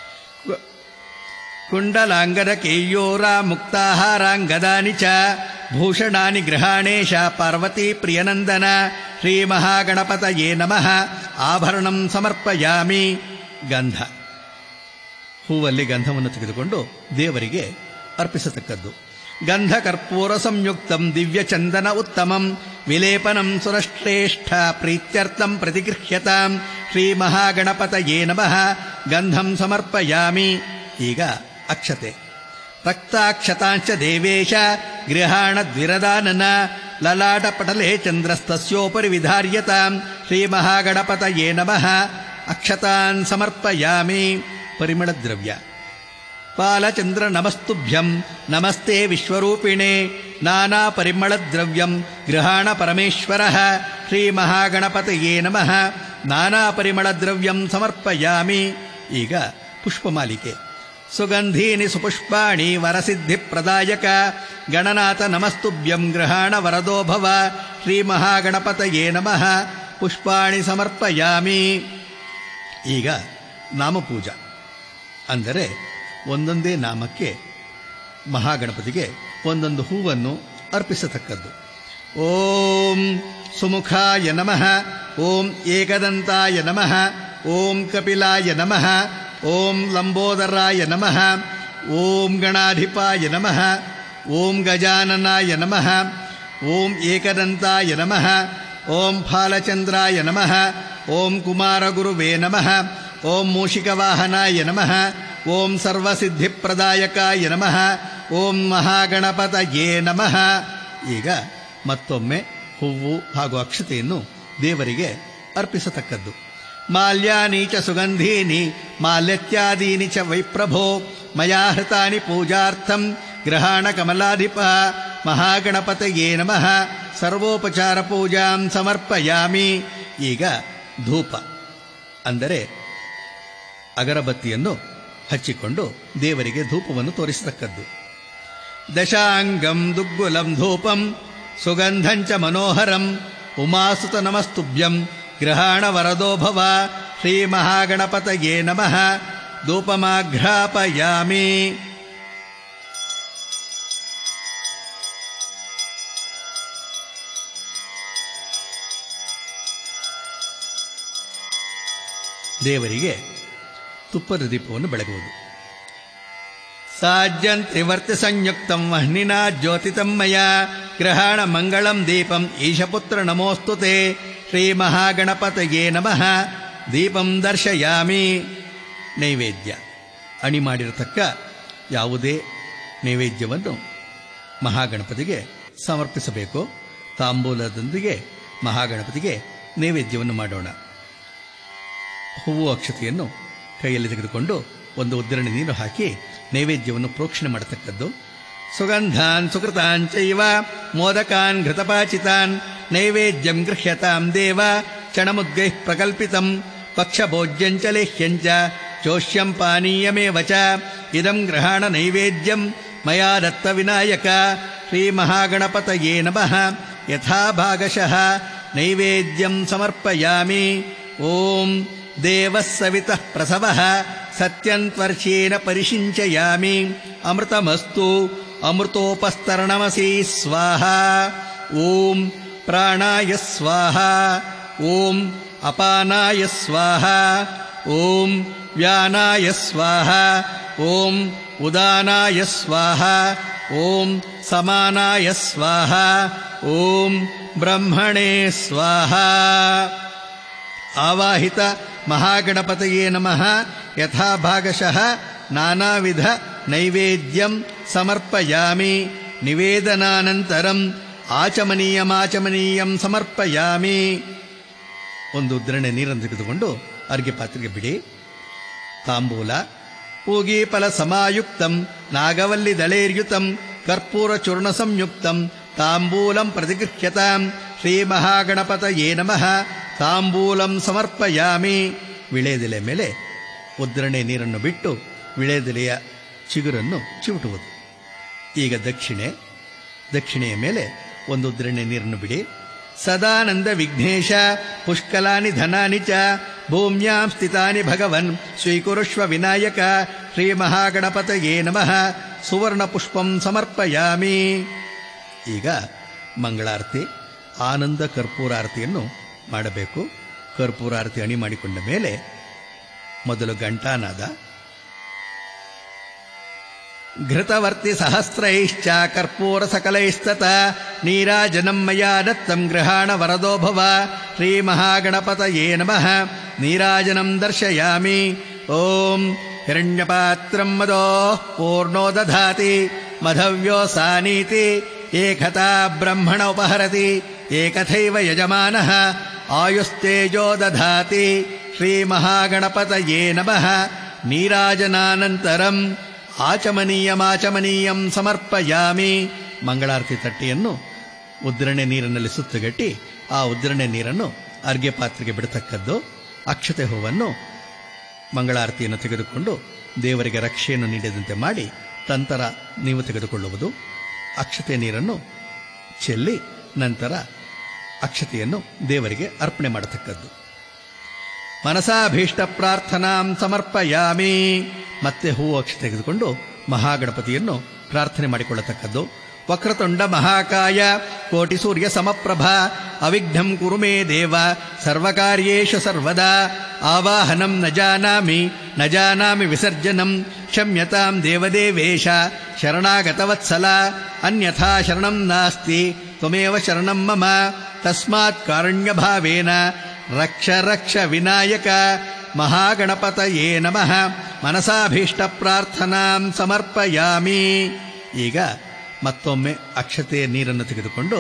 S1: ಕುಂಡಲಾಂಗದ ಕೇಯೂರ ಮುಕ್ತಾಹಾರಾಂಗದಾನಿ ಚ ಭೂಷಣಾನಿ ಗೃಹಾಣೇಶ ಪಾರ್ವತಿ ಪ್ರಿಯನಂದನ ಶ್ರೀಮಹಾಗಣಪತಯೇ ನಮಃ. ಆಭರಣಂ ಸಮರ್ಪಯಾಮಿ. ಗಂಧ. ಹೂವಲ್ಲಿ ಗಂಧವನ್ನು ತೆಗೆದುಕೊಂಡು ದೇವರಿಗೆ ಅರ್ಪಿಸತಕ್ಕದ್ದು. ಗಂಧ ಕರ್ಪೂರ ಸಂಯುಕ್ತಂ ದಿವ್ಯ ಚಂದನ ಉತ್ತಮಂ ವಿಲೇಪನಂ ಸುರಶ್ರೇಷ್ಠ ಪ್ರೀತ್ಯರ್ಥಂ ಪ್ರತಿಗೃಹ್ಯತಾಂ ಶ್ರೀಮಹಾಗಣಪತಯೇ ನಮಃ. ಗಂಧಂ ಸಮರ್ಪಯಾಮಿ. ಈಗ ಅಕ್ಷತೆ. ರಕ್ತಾಕ್ಷತಾಂಚ ದೇವೇಶ ಗೃಹಾಣ ದ್ವಿರದಾನನ ಲಲಾಟ ಪಟಲೇ ಚಂದ್ರಸ್ತಸ್ಯೋಪರಿ ವಿಧಾರ್ಯತಾಂ ಶ್ರೀಮಹಾಗಣಪತಯೇ ನಮಃ. ಅಕ್ಷತಾನ್ ಸಮರ್ಪಯಾಮಿ. ಪರಿಮಳ ದ್ರವ್ಯ. ಪಾಲಚಂದ್ರ ನಮಸ್ತುಭ್ಯಂ ನಮಸ್ತೆ ವಿಶ್ವರೂಪಿಣೆ ನಾನಾ ಪರಿಮಳ ದ್ರವ್ಯಂ ಗೃಹಾಣ ಪರಮೇಶ್ವರಃ ಶ್ರೀಮಹಾಗಣಪತಯೇ ನಮಃ. ನಾನಾ ಪರಿಮಳ ದ್ರವ್ಯಂ ಸಮರ್ಪಯಾಮಿ. ಈಗ ಪುಷ್ಪಮಾಲಿಕೆ. ಸುಗಂಧೀನಿ ಸುಪುಷ್ಪಾಣಿ ವರಸಿದ್ಧಿಪ್ರದಾಯಕ ಗಣನಾಥ ನಮಸ್ತುಭ್ಯಂ ಗೃಹಾಣ ವರದೋ ಭವ ಶ್ರೀಮಹಾಗಣಪತಯೇ ನಮಃ. ಪುಷ್ಪಾಣಿ ಸಮರ್ಪಯಾಮಿ. ಈಗ ನಾಮಪೂಜಾ ಅಂದರೆ ಒಂದೊಂದೇ ನಾಮಕ್ಕೆ ಮಹಾಗಣಪತಿಗೆ ಒಂದೊಂದು ಹೂವನ್ನು ಅರ್ಪಿಸತಕ್ಕದ್ದು. ಓಂ ಸುಮುಖಾಯ ನಮಃ. ಓಂ ಏಕದಂತಾಯ ನಮಃ. ಓಂ ಕಪಿಲಾಯ ನಮಃ. ಓಂ ಲಂಬೋದರಾಯ ನಮಃ. ಓಂ ಗಣಾಧಿಪಾಯ ನಮಃ. ಓಂ ಗಜಾನನಾಯ ನಮಃ. ಓಂ ಏಕದಂತಾಯ ನಮಃ. ಓಂ ಫಾಲಚಂದ್ರಾಯ ನಮಃ. ಓಂ ಕುಮಾರಗುರುವೇ ನಮಃ. ಓಂ ಮೂಷಿಕವಾಹನಾಯ ನಮಃ. ಓಂ ಸರ್ವಸಿದ್ಧಿಪ್ರದಾಯಕಾಯ ನಮಃ. ಓಂ ಮಹಾಗಣಪತಯೇ ನಮಃ. ಈಗ ಮತ್ತೊಮ್ಮೆ ಹೂವು ಹಾಗೂ ಅಕ್ಷತೆಯನ್ನು ದೇವರಿಗೆ ಅರ್ಪಿಸತಕ್ಕದ್ದು. ಮಾಲ್ಯಾನಿ ಚ ಸುಗಂಧೀನಿ ಮಾಲ್ಯತ್ಯಾದೀನಿ ಚ ವೈಪ್ರಭೋ ಮಯಾ ಹೃತಾನಿ ಪೂಜಾರ್ಥಂ ಗೃಹಾಣ ಕಮಲಾಧಿಪ ಮಹಾಗಣಪತಯೇ ನಮಃ ಸರ್ವೋಪಚಾರ ಪೂಜಾಂ ಸಮರ್ಪಯಾಮಿ. ಈಗ ಧೂಪ ಅಂದರೆ ಅಗರಬತ್ತಿಯನ್ನು ಹಚ್ಚಿಕೊಂಡು ದೇವರಿಗೆ ಧೂಪವನ್ನು ತೋರಿಸತಕ್ಕದ್ದು. ದಶಾಂಗಂ ದುಗ್ಗುಲಂ ಧೂಪಂ ಸುಗಂಧಂಚ ಮನೋಹರಂ ಉಮಾಸುತ ನಮಸ್ತುಭ್ಯಂ ಗೃಹಾಣ ವರದೋ ಭವ ಶ್ರೀ ಮಹಾಗಣಪತಯೇ ನಮಃ ಧೂಪಮಾಘ್ರಾಪಯಾಮಿ. ದೇವರಿಗೆ ತುಪ್ಪದ ದೀಪವನ್ನು ಬೆಳಗುವುದು. ಸಾಜ್ಯಂತ್ರಿವರ್ತಿ ಸಂಯುಕ್ತಂ ವಹ್ನಿನಾ ಜ್ಯೋತಿತಂ ಮಯಾ ಗ್ರಹಾಣ ಮಂಗಳಂ ದೀಪಂ ಈಶಪುತ್ರ ನಮೋಸ್ತುತೆ ಶ್ರೀ ಮಹಾಗಣಪತಯೇ ನಮಃ ದೀಪಂ ದರ್ಶಯಾಮಿ. ನೈವೇದ್ಯ ಅಣಿ ಮಾಡಿರತಕ್ಕ ಯಾವುದೇ ನೈವೇದ್ಯವನ್ನು ಮಹಾಗಣಪತಿಗೆ ಸಮರ್ಪಿಸಬೇಕು. ತಾಂಬೂಲದೊಂದಿಗೆ ಮಹಾಗಣಪತಿಗೆ ನೈವೇದ್ಯವನ್ನು ಮಾಡೋಣ. ಹೂವು ಅಕ್ಷತೆಯನ್ನು ಕೈಯಲ್ಲಿ ತೆಗೆದುಕೊಂಡು ಒಂದು ಉದ್ದಿರಣೆ ನೀರು ಹಾಕಿ ನೈವೇದ್ಯವನ್ನು ಪ್ರೋಕ್ಷಣೆ ಮಾಡತಕ್ಕದ್ದು. ಸುಗಂಧಾನ್ ಸುಕೃತಾಂಚೈವ ಮೋದಕಾನ್ ಘೃತಪಾಚಿತಾನ್ ನೈವೇದ್ಯಂ ಗೃಹ್ಯತಾಂ ದೇವ ಚಣಮುದ್ಗೈಃ ಪ್ರಕಲ್ಪಿತಂ ಪಕ್ಷಭೋಜ್ಯಂಚ ಲೇಹ್ಯಂಚ ಚೋಷ್ಯಂ ಪಾನೀಯಮೇವ ಚ ಇದಂ ಗೃಹಾಣ ನೈವೇದ್ಯಂ ಮಯಾ ದತ್ತ ವಿನಾಯಕ ಶ್ರೀ ಮಹಾಗಣಪತಯೇ ನಮಃ ಯಥಾ ಭಾಗಶಃ ನೈವೇದ್ಯಂ ಸಮರ್ಪಯಾಮಿ. ಓಂ ದೇವಃ ಸವಿತಃ ಪ್ರಸವಃ ಸತ್ಯಂತ್ವರ್ಷೇಣ ಪರಿಷಿಂಚಯಾಮಿ. ಅಮೃತಮಸ್ತು ಅಮೃತೋಪಸ್ತರಣಮಸಿ ಸ್ವಾಹ. ಓಂ ಪ್ರಾಣಾಯ ಸ್ವಾಹ. ಓಂ ಅಪಾನಾಯ ಸ್ವಾಹ. ಓಂ ವ್ಯಾನಾಯ ಸ್ವಾಹ. ಓಂ ಉದಾನಾಯ ಸ್ವಾಹ. ಓಂ ಸಮಾನಾಯ ಸ್ವಾಹ. ಓಂ ಬ್ರಹ್ಮಣೇ ಸ್ವಾಹ. ಆವಾಹಿತ ಮಹಾಗಣಪತಯೇ ನಮಃ ಯಥಾ ಭಾಗಶಃ ನಾನಾವಿಧ ನೈವೇದ್ಯಂ ಸಮರ್ಪಯಾಮಿ. ನಿವೇದನಾನಂತರಂ ಆಚಮನೀಯಮಾಚಮನೀಯಂ ಸಮರ್ಪಯಾಮಿ. ಒಂದು ಉದ್ದಿರಣೆ ನೀರನ್ನು ತೆಗೆದುಕೊಂಡು ಅರ್ಘ್ಯ ಪಾತ್ರೆಗೆ ಬಿಡಿ. ತಾಂಬೂಲ ಪೂಗೀಫಲ ಸಮಾಯುಕ್ತಂ ನಾಗವಲ್ಲಿ ದಳೈರ್ಯುತಂ ಕರ್ಪೂರ ಚೂರ್ಣ ಸಂಯುಕ್ತಂ ತಾಂಬೂಲಂ ಪ್ರತಿಗೃಹ್ಯತಾಂ ಶ್ರೀ ಮಹಾಗಣಪತಯೇ ನಮಃ ತಾಂಬೂಲಂ ಸಮರ್ಪಯಾಮಿ. ವಿಳೆದೆಲೆ ಮೇಲೆ ಉದ್ದಿರಣೆ ನೀರನ್ನು ಬಿಟ್ಟು ವಿಳೆದೆಲೆಯ ಚಿಗುರನ್ನು ಚಿವುಟುವುದು. ಈಗ ದಕ್ಷಿಣೆ ದಕ್ಷಿಣೆಯ ಮೇಲೆ ಒಂದು ಉದ್ದಿರಣೆ ನೀರನ್ನು ಬಿಡಿ. ಸದಾನಂದ ವಿಘ್ನೇಶ ಪುಷ್ಕಲಾನಿ ಧನಾನಿ ಚ ಭೂಮ್ಯಾಂ ಸ್ಥಿತಾನಿ ಭಗವನ್ ಸ್ವೀಕುರುಷ್ವ ವಿನಾಯಕ ಶ್ರೀ ಮಹಾಗಣಪತಯೇ ನಮಃ ಸುವರ್ಣ ಪುಷ್ಪಂ ಸಮರ್ಪಯಾಮಿ. ಈಗ ಮಂಗಳಾರತಿ ಆನಂದ ಕರ್ಪೂರಾರತಿಯನ್ನು ಮಾಡಬೇಕು. ಕರ್ಪೂರಾರತಿ ಅಣಿ ಮಾಡಿಕೊಂಡ ಮೇಲೆ ಮೊದಲು ಘಂಟಾನಾದ. ಘೃತವರ್ತಿ ಸಹಸ್ರೈಶ್ಚ ಕರ್ಪೂರ ಸಕಲೈಸ್ತತ ನೀರಾಜನಂ ಮಯಾ ದತ್ತಂ ಗೃಹಾಣ ವರದೋ ಭವ ಶ್ರೀ ಮಹಾಗಣಪತಯೇ ನಮಃ ನೀರಾಜನಂ ದರ್ಶಯಾಮಿ. ಓಂ ಹಿರಣ್ಯಪಾತ್ರಂ ಮದೋ ಪೂರ್ಣೋ ದಧಾತಿ ಮಧವ್ಯೋ ಸಾನೀತಿ ಏಕಥಾ ಬ್ರಹ್ಮಣ ಉಪಹರತಿ ಏಕಥೈವ ಯಜಮಾನಃ ಆಯುಸ್ತೇಜೋ ದಧಾತಿ ಶ್ರೀ ಮಹಾಗಣಪತಯೇ ನಮಃ ನೀರಾಜನಾನಂತರಂ ಆಚಮನೀಯಮಾಚಮನೀಯಂ ಸಮರ್ಪಯಾಮಿ. ಮಂಗಳಾರತಿ ತಟ್ಟೆಯನ್ನು ಉದ್ದಿರಣೆ ನೀರಿನಲ್ಲಿ ಸುತ್ತಗಟ್ಟಿ ಆ ಉದ್ದಿರಣೆ ನೀರನ್ನು ಅರ್ಘ್ಯ ಪಾತ್ರೆಗೆ ಬಿಡತಕ್ಕದ್ದು. ಅಕ್ಷತೆ ಹೂವನ್ನು ಮಂಗಳಾರತಿಯನ್ನು ತೆಗೆದುಕೊಂಡು ದೇವರಿಗೆ ರಕ್ಷೆಯನ್ನು ನೀಡಿದಂತೆ ಮಾಡಿ ನಂತರ ನೀವು ತೆಗೆದುಕೊಳ್ಳುವುದು. ಅಕ್ಷತೆ ನೀರನ್ನು ಚೆಲ್ಲಿ ನಂತರ ಅಕ್ಷತೆಯನ್ನು ದೇವರಿಗೆ ಅರ್ಪಣೆ ಮಾಡತಕ್ಕದ್ದು. ಮನಸಾಭೀಷ್ಟ ಪ್ರಾರ್ಥನಾಂ ಸಮರ್ಪಯಾಮಿ. ಮತ್ತೆ ಹೂವು ಅಕ್ಷತೆ ತೆಗೆದುಕೊಂಡು ಮಹಾಗಣಪತಿಯನ್ನು ಪ್ರಾರ್ಥನೆ ಮಾಡಿಕೊಳ್ಳತಕ್ಕದ್ದು. ವಕ್ರತುಂಡ ಮಹಾಕಾಯ ಕೋಟಿ ಸೂರ್ಯ ಸಮಪ್ರಭಾ ಅವಿಘ್ನಂ ಕುರು ಮೇ ದೇವ ಸರ್ವಕಾರ್ಯೇಷು ಸರ್ವದಾ ಆವಾಹನಂ ನ ಜಾನಾಮಿ ನ ಜಾನಾಮಿ ವಿಸರ್ಜನಂ ಕ್ಷಮ್ಯತಾಂ ದೇವದೇವೇಶ ಶರಣಾಗತವತ್ಸಲ ಅನ್ಯಥಾ ಶರಣಂ ನಾಸ್ತಿ ತ್ವಮೇವ ಶರಣಂ ಮಮ ತಸ್ಮಾತ್ ಕಾರುಣ್ಯಭಾವೇನ ರಕ್ಷ ರಕ್ಷ ವಿನಾಯಕ ಮಹಾಗಣಪತಯೇ ನಮಃ ಮನಸಾಭೀಷ್ಟ ಪ್ರಾರ್ಥನಾಂ ಸಮರ್ಪಯಾಮಿ. ಈಗ ಮತ್ತೊಮ್ಮೆ ಅಕ್ಷತೆಯ ನೀರನ್ನು ತೆಗೆದುಕೊಂಡು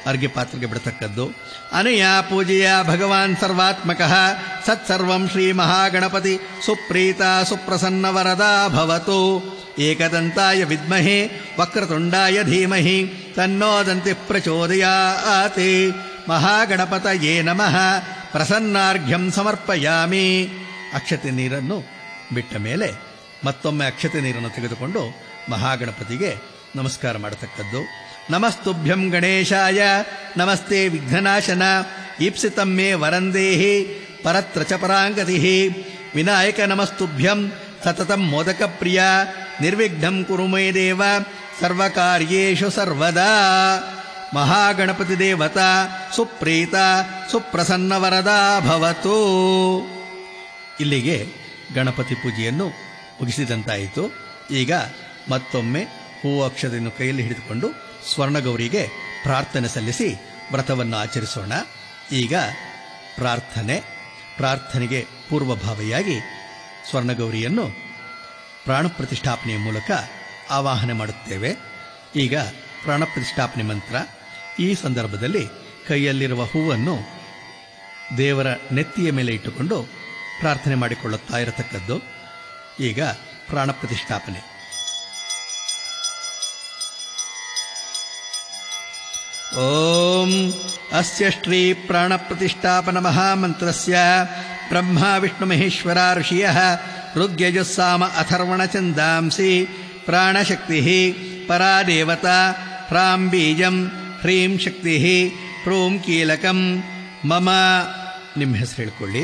S1: ಅರ್ಘ್ಯ ಪಾತ್ರೆಗೆ ಬಿಡತಕ್ಕದ್ದು. ಅನಯಾ ಪೂಜೆಯ ಭಗವಾನ್ ಸರ್ವಾತ್ಮಕಃ ಸತ್ಸರ್ವಂ ಶ್ರೀ ಮಹಾಗಣಪತಿ ಸುಪ್ರೀತ ಸುಪ್ರಸನ್ನ ವರದಾ ಭವತು. ಏಕದಂತಾಯ ವಿದ್ಮಹೇ ವಕ್ರತುಂಡಾಯ ಧೀಮಹಿ ತನ್ನೋ ದಂತಿಃ ಪ್ರಚೋದಯಾತ್. ಮಹಾಗಣಪತಯೇ ನಮಃ. ಪ್ರಸನ್ನಾರ್ಘ್ಯಂ ಸಮರ್ಪಯಾಮಿ. ಅಕ್ಷತೆ ನೀರನ್ನು ಬಿಟ್ಟ ಮೇಲೆ ಮತ್ತೊಮ್ಮೆ ಅಕ್ಷತೆ ನೀರನ್ನು ತೆಗೆದುಕೊಂಡು ಮಹಾಗಣಪತಿಗೆ ನಮಸ್ಕಾರ ಮಾಡತಕ್ಕದ್ದು. ನಮಸ್ತುಭ್ಯಂ ಗಣೇಶಾಯ ನಮಸ್ತೆ ವಿಘ್ನನಾಶನ ಈಪ್ಸಿತಂ ಮೇ ವರಂದೇಹಿ ಪರತ್ರ ಚ ಪರಾಂಗತಿಃ. ವಿನಾಯಕ ನಮಸ್ತುಭ್ಯಂ ಸತತಂ ಮೋದಕ ಪ್ರಿಯ ನಿರ್ವಿಘ್ನಂ ಕುರು ಮೇ ದೇವ ಸರ್ವಕಾರ್ಯೇಷು ಸರ್ವದಾ. ಮಹಾಗಣಪತಿ ದೇವತಾ ಸುಪ್ರೀತ ಸುಪ್ರಸನ್ನ ವರದಾ ಭವತು. ಇಲ್ಲಿಗೆ ಗಣಪತಿ ಪೂಜೆಯನ್ನು ಮುಗಿಸಿದಂತಾಯಿತು. ಈಗ ಮತ್ತೊಮ್ಮೆ ಹೂವು ಅಕ್ಷತೆಯನ್ನು ಕೈಯಲ್ಲಿ ಹಿಡಿದುಕೊಂಡು ಸ್ವರ್ಣಗೌರಿಗೆ ಪ್ರಾರ್ಥನೆ ಸಲ್ಲಿಸಿ ವ್ರತವನ್ನು ಆಚರಿಸೋಣ. ಈಗ ಪ್ರಾರ್ಥನೆ ಪ್ರಾರ್ಥನೆಗೆ ಪೂರ್ವಭಾವಿಯಾಗಿ ಸ್ವರ್ಣಗೌರಿಯನ್ನು ಪ್ರಾಣ ಪ್ರತಿಷ್ಠಾಪನೆಯ ಮೂಲಕ ಆವಾಹನೆ ಮಾಡುತ್ತೇವೆ. ಈಗ ಪ್ರಾಣ ಪ್ರತಿಷ್ಠಾಪನೆ ಮಂತ್ರ. ಈ ಸಂದರ್ಭದಲ್ಲಿ ಕೈಯಲ್ಲಿರುವ ಹೂವನ್ನು ದೇವರ ನೆತ್ತಿಯ ಮೇಲೆ ಇಟ್ಟುಕೊಂಡು ಪ್ರಾರ್ಥನೆ ಮಾಡಿಕೊಳ್ಳುತ್ತಾ ಇರತಕ್ಕದ್ದು. ಈಗ ಪ್ರಾಣ ಪ್ರತಿಷ್ಠಾಪನೆ. ಓಂ ಅಸ್ಯ ಶ್ರೀ ಪ್ರಾಣ ಪ್ರತಿಷ್ಠಾಪನ ಮಹಾಮಂತ್ರಸ್ಯ ಬ್ರಹ್ಮ ವಿಷ್ಣು ಮಹೇಶ್ವರ ಋಷಿಯಃ ಋಗ್ಯಜುಸ್ಸಾಮ ಅಥರ್ವಣ ಛಂದಾಂಸಿ ಪ್ರಾಣಶಕ್ತಿ ಪರಾ ದೇವತಾ ಹ್ರಾಂ ಬೀಜಂ ಹ್ರೀಂ ಶಕ್ತಿ ಹ್ರೂಂ ಕೀಲಕಂ ಮಮ. ನಿಮ್ಮ ಹೆಸರು ಹೇಳ್ಕೊಳ್ಳಿ.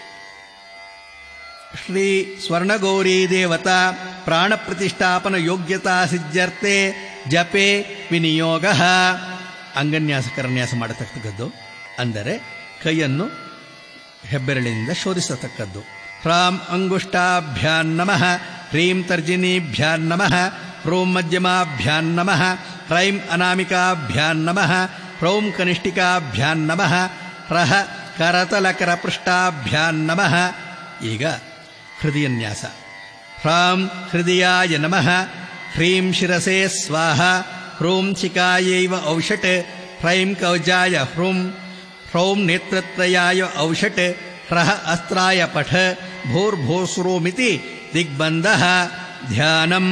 S1: ಶ್ರೀ ಸ್ವರ್ಣಗೌರಿ ದೇವತಾ ಪ್ರಾಣ ಪ್ರತಿಷ್ಠಾಪನ ಯೋಗ್ಯತಾ ಸಿದ್ಧ್ಯರ್ಥೆ ಜಪೆ ವಿನಿಯೋಗ. ಅಂಗನ್ಯಾಸ ಕರನ್ಯಾಸ ಮಾಡತಕ್ಕದ್ದು ಅಂದರೆ ಕೈಯನ್ನು ಹೆಬ್ಬೆರಳಿನಿಂದ ಶೋಧಿಸತಕ್ಕದ್ದು. ಹ್ರಾಂ ಅಂಗುಷ್ಟಾಭ್ಯಾನ್ ನಮಃ ಹ್ರೀಂ ತರ್ಜಿನೀಭ್ಯಾನ್ ನಮಃ ಹ್ರೂಂ ಮಧ್ಯಮಾಭ್ಯಾನ್ ನಮಃ ಹ್ರೈಂ ಅನಾಮಿಕಾಭ್ಯಾನ್ ನಮಃ ಹ್ರೌಂ ಕನಿಷ್ಠಿಕಾಭ್ಯಾನ್ ನಮಃ ಹ್ರಃ ಕರತಲಕರಪೃಷ್ಠಾಭ್ಯಾನ್ ನಮಃ. ಈಗ ಹೃದಯನ್ಯಾಸ. ಹ್ರಾಂ ಹೃದಯಾಯ ನಮಃ ಹ್ರೀಂ ಶಿರಸೇ ಸ್ವಾಹ ಹ್ರೂಂ ಶಿಖಾಯೈವ ಔಷಟ್ ಹ್ರೈಂ ಕವಚಾಯ ಹ್ರೂಂ ಹ್ರೌಂ ನೇತ್ರತ್ರಯಾಯ ಔಷಟ್ ಹ್ರಃ ಅಸ್ತ್ರಾಯ ಪಠ ಭೂರ್ಭೂಸ್ರೋಮಿತಿ ದಿಗ್ಬಂಧಃ. ಧ್ಯಾನಂ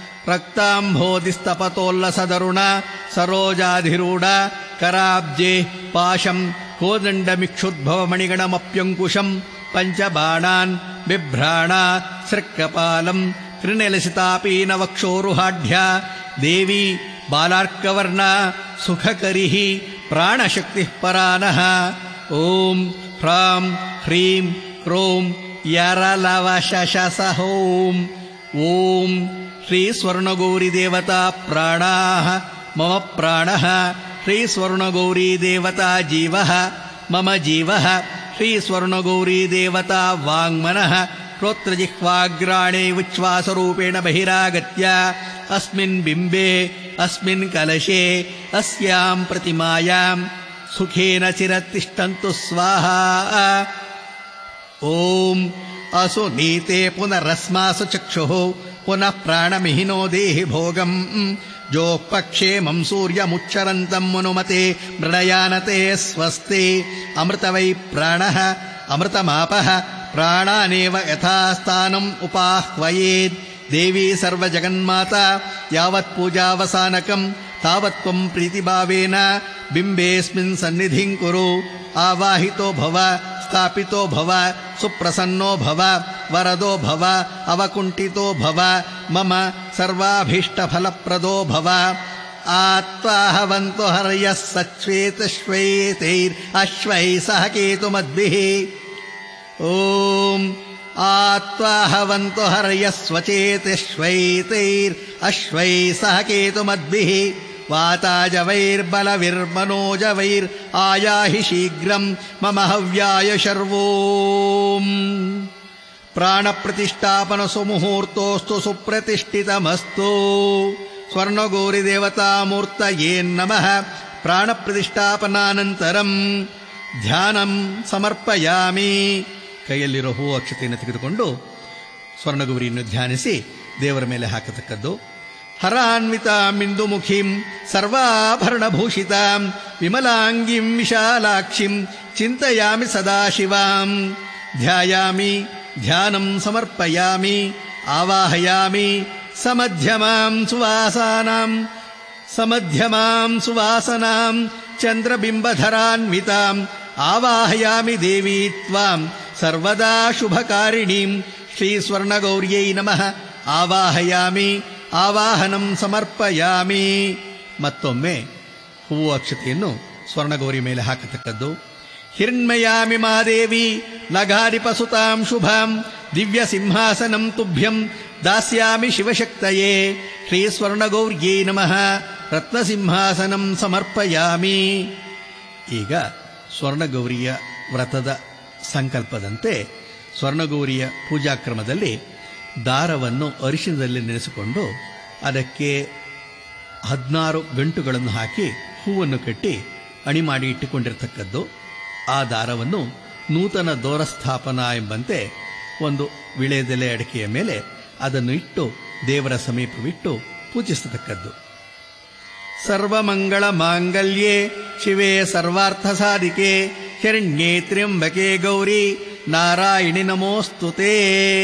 S1: ರಕ್ತಾಂಭೋದಿಸ್ತಪತೋಲ್ಲಸದರುಣ ಸರೋಜಾಧಿರೂಢ ಕರಾಬ್ಜೆ ಪಾಶಂ ಕೋದಂಡಮಿಕ್ಷುದ್ಭವಮಣಿಗಣಮಪ್ಯಂಕುಶಂ ಪಂಚಬಾಣಾನ್ ಬಿಭ್ರಾಣ ಸೃಕ್ಕಪಾಲಂ ತ್ರಿನೆಲಸಿತಾಪೀನವಕ್ಷೋರುಹಾಢ್ಯ ದೇವಿ ಬಾಲಾರ್ಕವರ್ಣ ಸುಖಕರಿಃ ಪ್ರಾಣಶಕ್ತಿ ಪರಾನಃ. ಓಂ ಹ್ರಾಂ ಹ್ರೀಂ ಕ್ರೋಂ ಯರಲವಶಶಸಹೋಂ. ಓಂ ಶ್ರೀ ಸ್ವರ್ಣಗೌರಿ ದೇವತಾ ಪ್ರಾಣಾಃ ಮಮ ಪ್ರಾಣಃ. ಶ್ರೀ ಸ್ವರ್ಣಗೌರಿ ದೇವತಾ ಜೀವಃ ಮಮ ಜೀವಃ. ಶ್ರೀ ಸ್ವರ್ಣಗೌರಿ ದೇವತಾ ವಾಂಗ್ಮನಃ ಶ್ರೋತ್ರಜಿಹ್ವಾಗ್ರಾಣೇ ಉಚ್ಛ್ವಾಸರೂಪೇಣ ಬಹಿರಾಗತ್ಯ ಅಸ್ಮಿನ್ ಬಿಂಬೆ ಅಸ್ಮಿನ್ ಕಲಶೆ ಅಸ್ಯಾಂ ಪ್ರತಿಮಾಯಾಂ ಸುಖೇನ ಚಿರತಿಷ್ಠಂತು ಸ್ವಾಹಾ. ಓಂ ಅಸು ನೀತೆ ಪುನರಸ್ಮಾಸು ಚಕ್ಷುಃ ಪುನಃ ಪ್ರಾಣಮಿಹಿನೋ ದೇಹಿ ಭೋಗಂ ಜೋಪಕ್ಷೇಮಂ ಸೂರ್ಯಮುಚ್ಚರಂತಂ ಮನುಮತೆ ಮೃಡಯಾನತೆ ಸ್ವಸ್ತಿ. ಅಮೃತವೈ ಪ್ರಾಣಃ ಅಮೃತಮಾಪಃ ಪ್ರಾಣಾನೇವ ಯಥಾಸ್ಥಾನಂ ಉಪಾಹ್ವಯೇದ್. ದೇವಿ ಸರ್ವಜಗನ್ಮಾತಾ ಯಾವತ್ ಪೂಜಾವಸಾನಕಂ ತಾವತ್ ತ್ವಂ ಪ್ರೀತಿಭಾವೇನ ಬಿಂಬೇಸ್ಮಿನ್ ಸನ್ನಿಧಿಂ ಕುರು. ಆವಾಹಿತೋ ಭವ ಸ್ಥಾಪಿತೋ ಭವ ಸುಪ್ರಸನ್ನೋ ಭವ ವರದೋ ಭವ ಅವಕುಂಠಿತೋ ಭವ ಮಮ ಸರ್ವಾಭೀಷ್ಟಫಲಪ್ರದೋ ಭವ. ಆತ್ವಾಹವಂತು ಹರ್ಯಃ ಸಚ್ವೇತಶ್ವೇತೈರ್ ಅಶ್ವೈ ಸಹ ಕೇತುಮದ್ಭಿಃ. ಓಂ ಆತ್ವಾಹವಂತು ಹರ್ಯಃ ಸ್ವಚೇತಶ್ವೈತೈರ್ ಅಶ್ವೈ ಸಹ ಕೇತುಮದ್ಭಿಃ. ವಾತಾಜವೈರ್ಬಲವಿರ್ಮನೋಜವೈರ್ ಆಯಾಹಿ ಶೀಘ್ರಂ ಮಮ ಹವ್ಯಾಯ ಶರ್ವೋಂ. ಪ್ರಾಣ ಪ್ರತಿಷ್ಠಾಪನ ಸುಮುಹೂರ್ತೋಸ್ತು ಸುಪ್ರತಿಷ್ಠಿತಮಸ್ತು. ಸ್ವರ್ಣಗೌರಿ ದೇವತಾಮೂರ್ತಯೇ ನಮಃ. ಪ್ರಾಣ ಪ್ರತಿಷ್ಠಾಪನಾನಂತರಂ ಧ್ಯಾನಂ ಸಮರ್ಪಯಾಮಿ. ಕೈಯಲ್ಲಿರೋ ಹೂ ಅಕ್ಷತೆಯನ್ನು ತೆಗೆದುಕೊಂಡು ಸ್ವರ್ಣಗೌರಿಯನ್ನು ಧ್ಯಾನಿಸಿ ದೇವರ ಮೇಲೆ ಹಾಕತಕ್ಕದ್ದು. ಹರಾನ್ವಿತಾಮಿಂದುಮುಖೀಂ ಸರ್ವಾಭರಣಭೂಷಿತಾಂ ವಿಮಲಾಂಗಿಂ ವಿಶಾಲಾಕ್ಷಿಂ ಚಿಂತಯಾಮಿ ಸದಾಶಿವಾಂ ಧ್ಯಾಯಾಮಿ ಧ್ಯಾನಂ ಸಮರ್ಪಯಾಮಿ ಆವಾಹಯಾಮಿ ಸಮಧ್ಯಮಾಂ ಸುವಾಸಾನಾಂ ಸಮಧ್ಯಮಾಂ ಸುವಾಸನಾಂ ಚಂದ್ರಬಿಂಬಧರಾನ್ವಿತಾಂ ಆವಾಹಯಾಮಿ ದೇವಿ ತ್ವಾಂ ಸರ್ವದಾ ಶುಭಕಾರಿಣೀಂ ಶ್ರೀ ಸ್ವರ್ಣಗೌರ್ಯೈ ನಮಃ ಆವಾಹಯಾಮಿ ಆವಾಹನಂ ಸಮರ್ಪಯಾಮಿ. ಮತ್ತೊಮ್ಮೆ ಹೂವು ಅಕ್ಷತೆಯನ್ನು ಸ್ವರ್ಣಗೌರಿ ಮೇಲೆ ಹಾಕತಕ್ಕದ್ದು. ಹಿರಣ್ಮಯಾಮಿ ಮಾದೇವಿ ನಗಾಧಿಪಸುತಾಂ ಶುಭಾಂ ದಿವ್ಯ ಸಿಂಹಾಸನಂ ತುಭ್ಯಂ ದಾಸ್ಯಾಮಿ ಶಿವಶಕ್ತಯೇ ಶ್ರೀ ಸ್ವರ್ಣಗೌರ್ಯೈ ನಮಃ ರತ್ನಸಿಂಹಾಸನಂ ಸಮರ್ಪಯಾಮಿ. ಈಗ ಸ್ವರ್ಣಗೌರಿಯ ವ್ರತದ ಸಂಕಲ್ಪದಂತೆ ಸ್ವರ್ಣಗೌರಿಯ ಪೂಜಾಕ್ರಮದಲ್ಲಿ ದಾರವನ್ನು ಅರಿಶಿನದಲ್ಲಿ ನೆನೆಸಿಕೊಂಡು ಅದಕ್ಕೆ ಹದಿನಾರು ಗಂಟುಗಳನ್ನು ಹಾಕಿ ಹೂವನ್ನು ಕಟ್ಟಿ ಅಣಿ ಮಾಡಿ ಇಟ್ಟುಕೊಂಡಿರತಕ್ಕದ್ದು. ಆ ದಾರವನ್ನು ನೂತನ ದೋರಸ್ಥಾಪನ ಎಂಬಂತೆ ಒಂದು ವಿಳೆದೆಲೆ ಅಡಿಕೆಯ ಮೇಲೆ ಅದನ್ನು ಇಟ್ಟು ದೇವರ ಸಮೀಪವಿಟ್ಟು ಪೂಜಿಸತಕ್ಕದ್ದು. ಸರ್ವಮಂಗಳ ಮಾಂಗಲ್ಯೆ ಶಿವೆ ಸರ್ವಾರ್ಥ ಸಾಧಿಕೆ ಹಿರಣ್ಯೇ ತ್ರ್ಯಂಬಕೆ ಗೌರಿ ನಾರಾಯಣಿ ನಮೋಸ್ತುತೇ.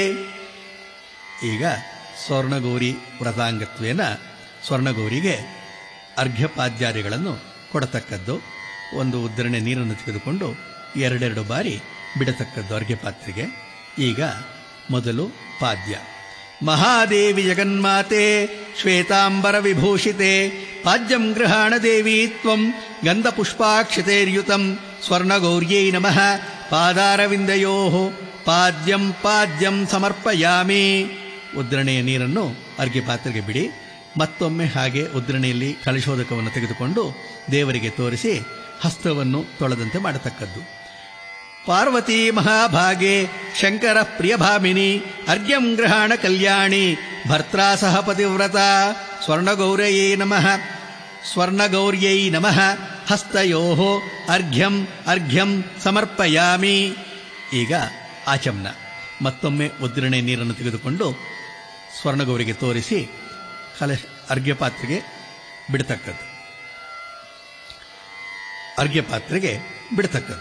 S1: ಈಗ ಸ್ವರ್ಣಗೌರಿ ವ್ರತಾಂಗತ್ವೇನ ಸ್ವರ್ಣಗೌರಿಗೆ ಅರ್ಘ್ಯಪಾದ್ಯಾದಿಗಳನ್ನು ಕೊಡತಕ್ಕದ್ದು. ಒಂದು ಉದ್ಧರಣೆ ನೀರನ್ನು ತೆಗೆದುಕೊಂಡು ಎರಡೆರಡು ಬಾರಿ ಬಿಡತಕ್ಕದ್ದು ಅರ್ಘ್ಯಪಾತ್ರೆಗೆ. ಈಗ ಮೊದಲು ಪಾದ್ಯ. ಮಹಾದೇವಿ ಜಗನ್ಮಾತೆ ಶ್ವೇತಾಂಬರ ವಿಭೂಷಿತೆ ಪಾದ್ಯಂ ಗೃಹಾಣ ದೇವಿ ತ್ವಂ ಗಂಧಪುಷ್ಪಾಕ್ಷತೈರ್ಯುತಂ ಸ್ವರ್ಣಗೌರ್ಯೈ ನಮಃ ಪಾದಾರವಿಂದಯೋಃ ಪಾದ್ಯಂ ಪಾದ್ಯಂ ಸಮರ್ಪಯಾಮಿ. ಉದ್ಧರಣೆಯ ನೀರನ್ನು ಅರ್ಘ್ಯಪಾತ್ರೆಗೆ ಬಿಡಿ. ಮತ್ತೊಮ್ಮೆ ಹಾಗೆ ಉದ್ಧರಣೆಯಲ್ಲಿ ಕಲಶೋದಕವನ್ನು ತೆಗೆದುಕೊಂಡು ದೇವರಿಗೆ ತೋರಿಸಿ ಹಸ್ತವನ್ನು ತೊಳೆದಂತೆ ಮಾಡತಕ್ಕದ್ದು. ಪಾರ್ವತಿ ಮಹಾಭಾಗೆ ಶಂಕರ ಪ್ರಿಯಭಾಮಿನಿ ಅರ್ಘ್ಯಂ ಗೃಹಾಣ ಕಲ್ಯಾಣಿ ಭರ್ತ್ರಾ ಸಹ ಪತಿವ್ರತ ಸ್ವರ್ಣಗೌರ್ಯೈ ನಮಃ ಸ್ವರ್ಣಗೌರ್ಯೈ ನಮಃ ಹಸ್ತಯೋಃ ಅರ್ಘ್ಯಂ ಅರ್ಘ್ಯಂ ಸಮರ್ಪಯಾಮಿ. ಈಗ ಆಚಮನ. ಮತ್ತೊಮ್ಮೆ ಉದ್ಧರಣೆ ನೀರನ್ನು ತೆಗೆದುಕೊಂಡು ಸ್ವರ್ಣಗೌರಿಗೆ ತೋರಿಸಿ ಕಲಶ ಅರ್ಘ್ಯಪಾತ್ರೆಗೆ ಬಿಡತಕ್ಕದ್ದು ಅರ್ಘ್ಯಪಾತ್ರೆಗೆ ಬಿಡತಕ್ಕದ್ದು.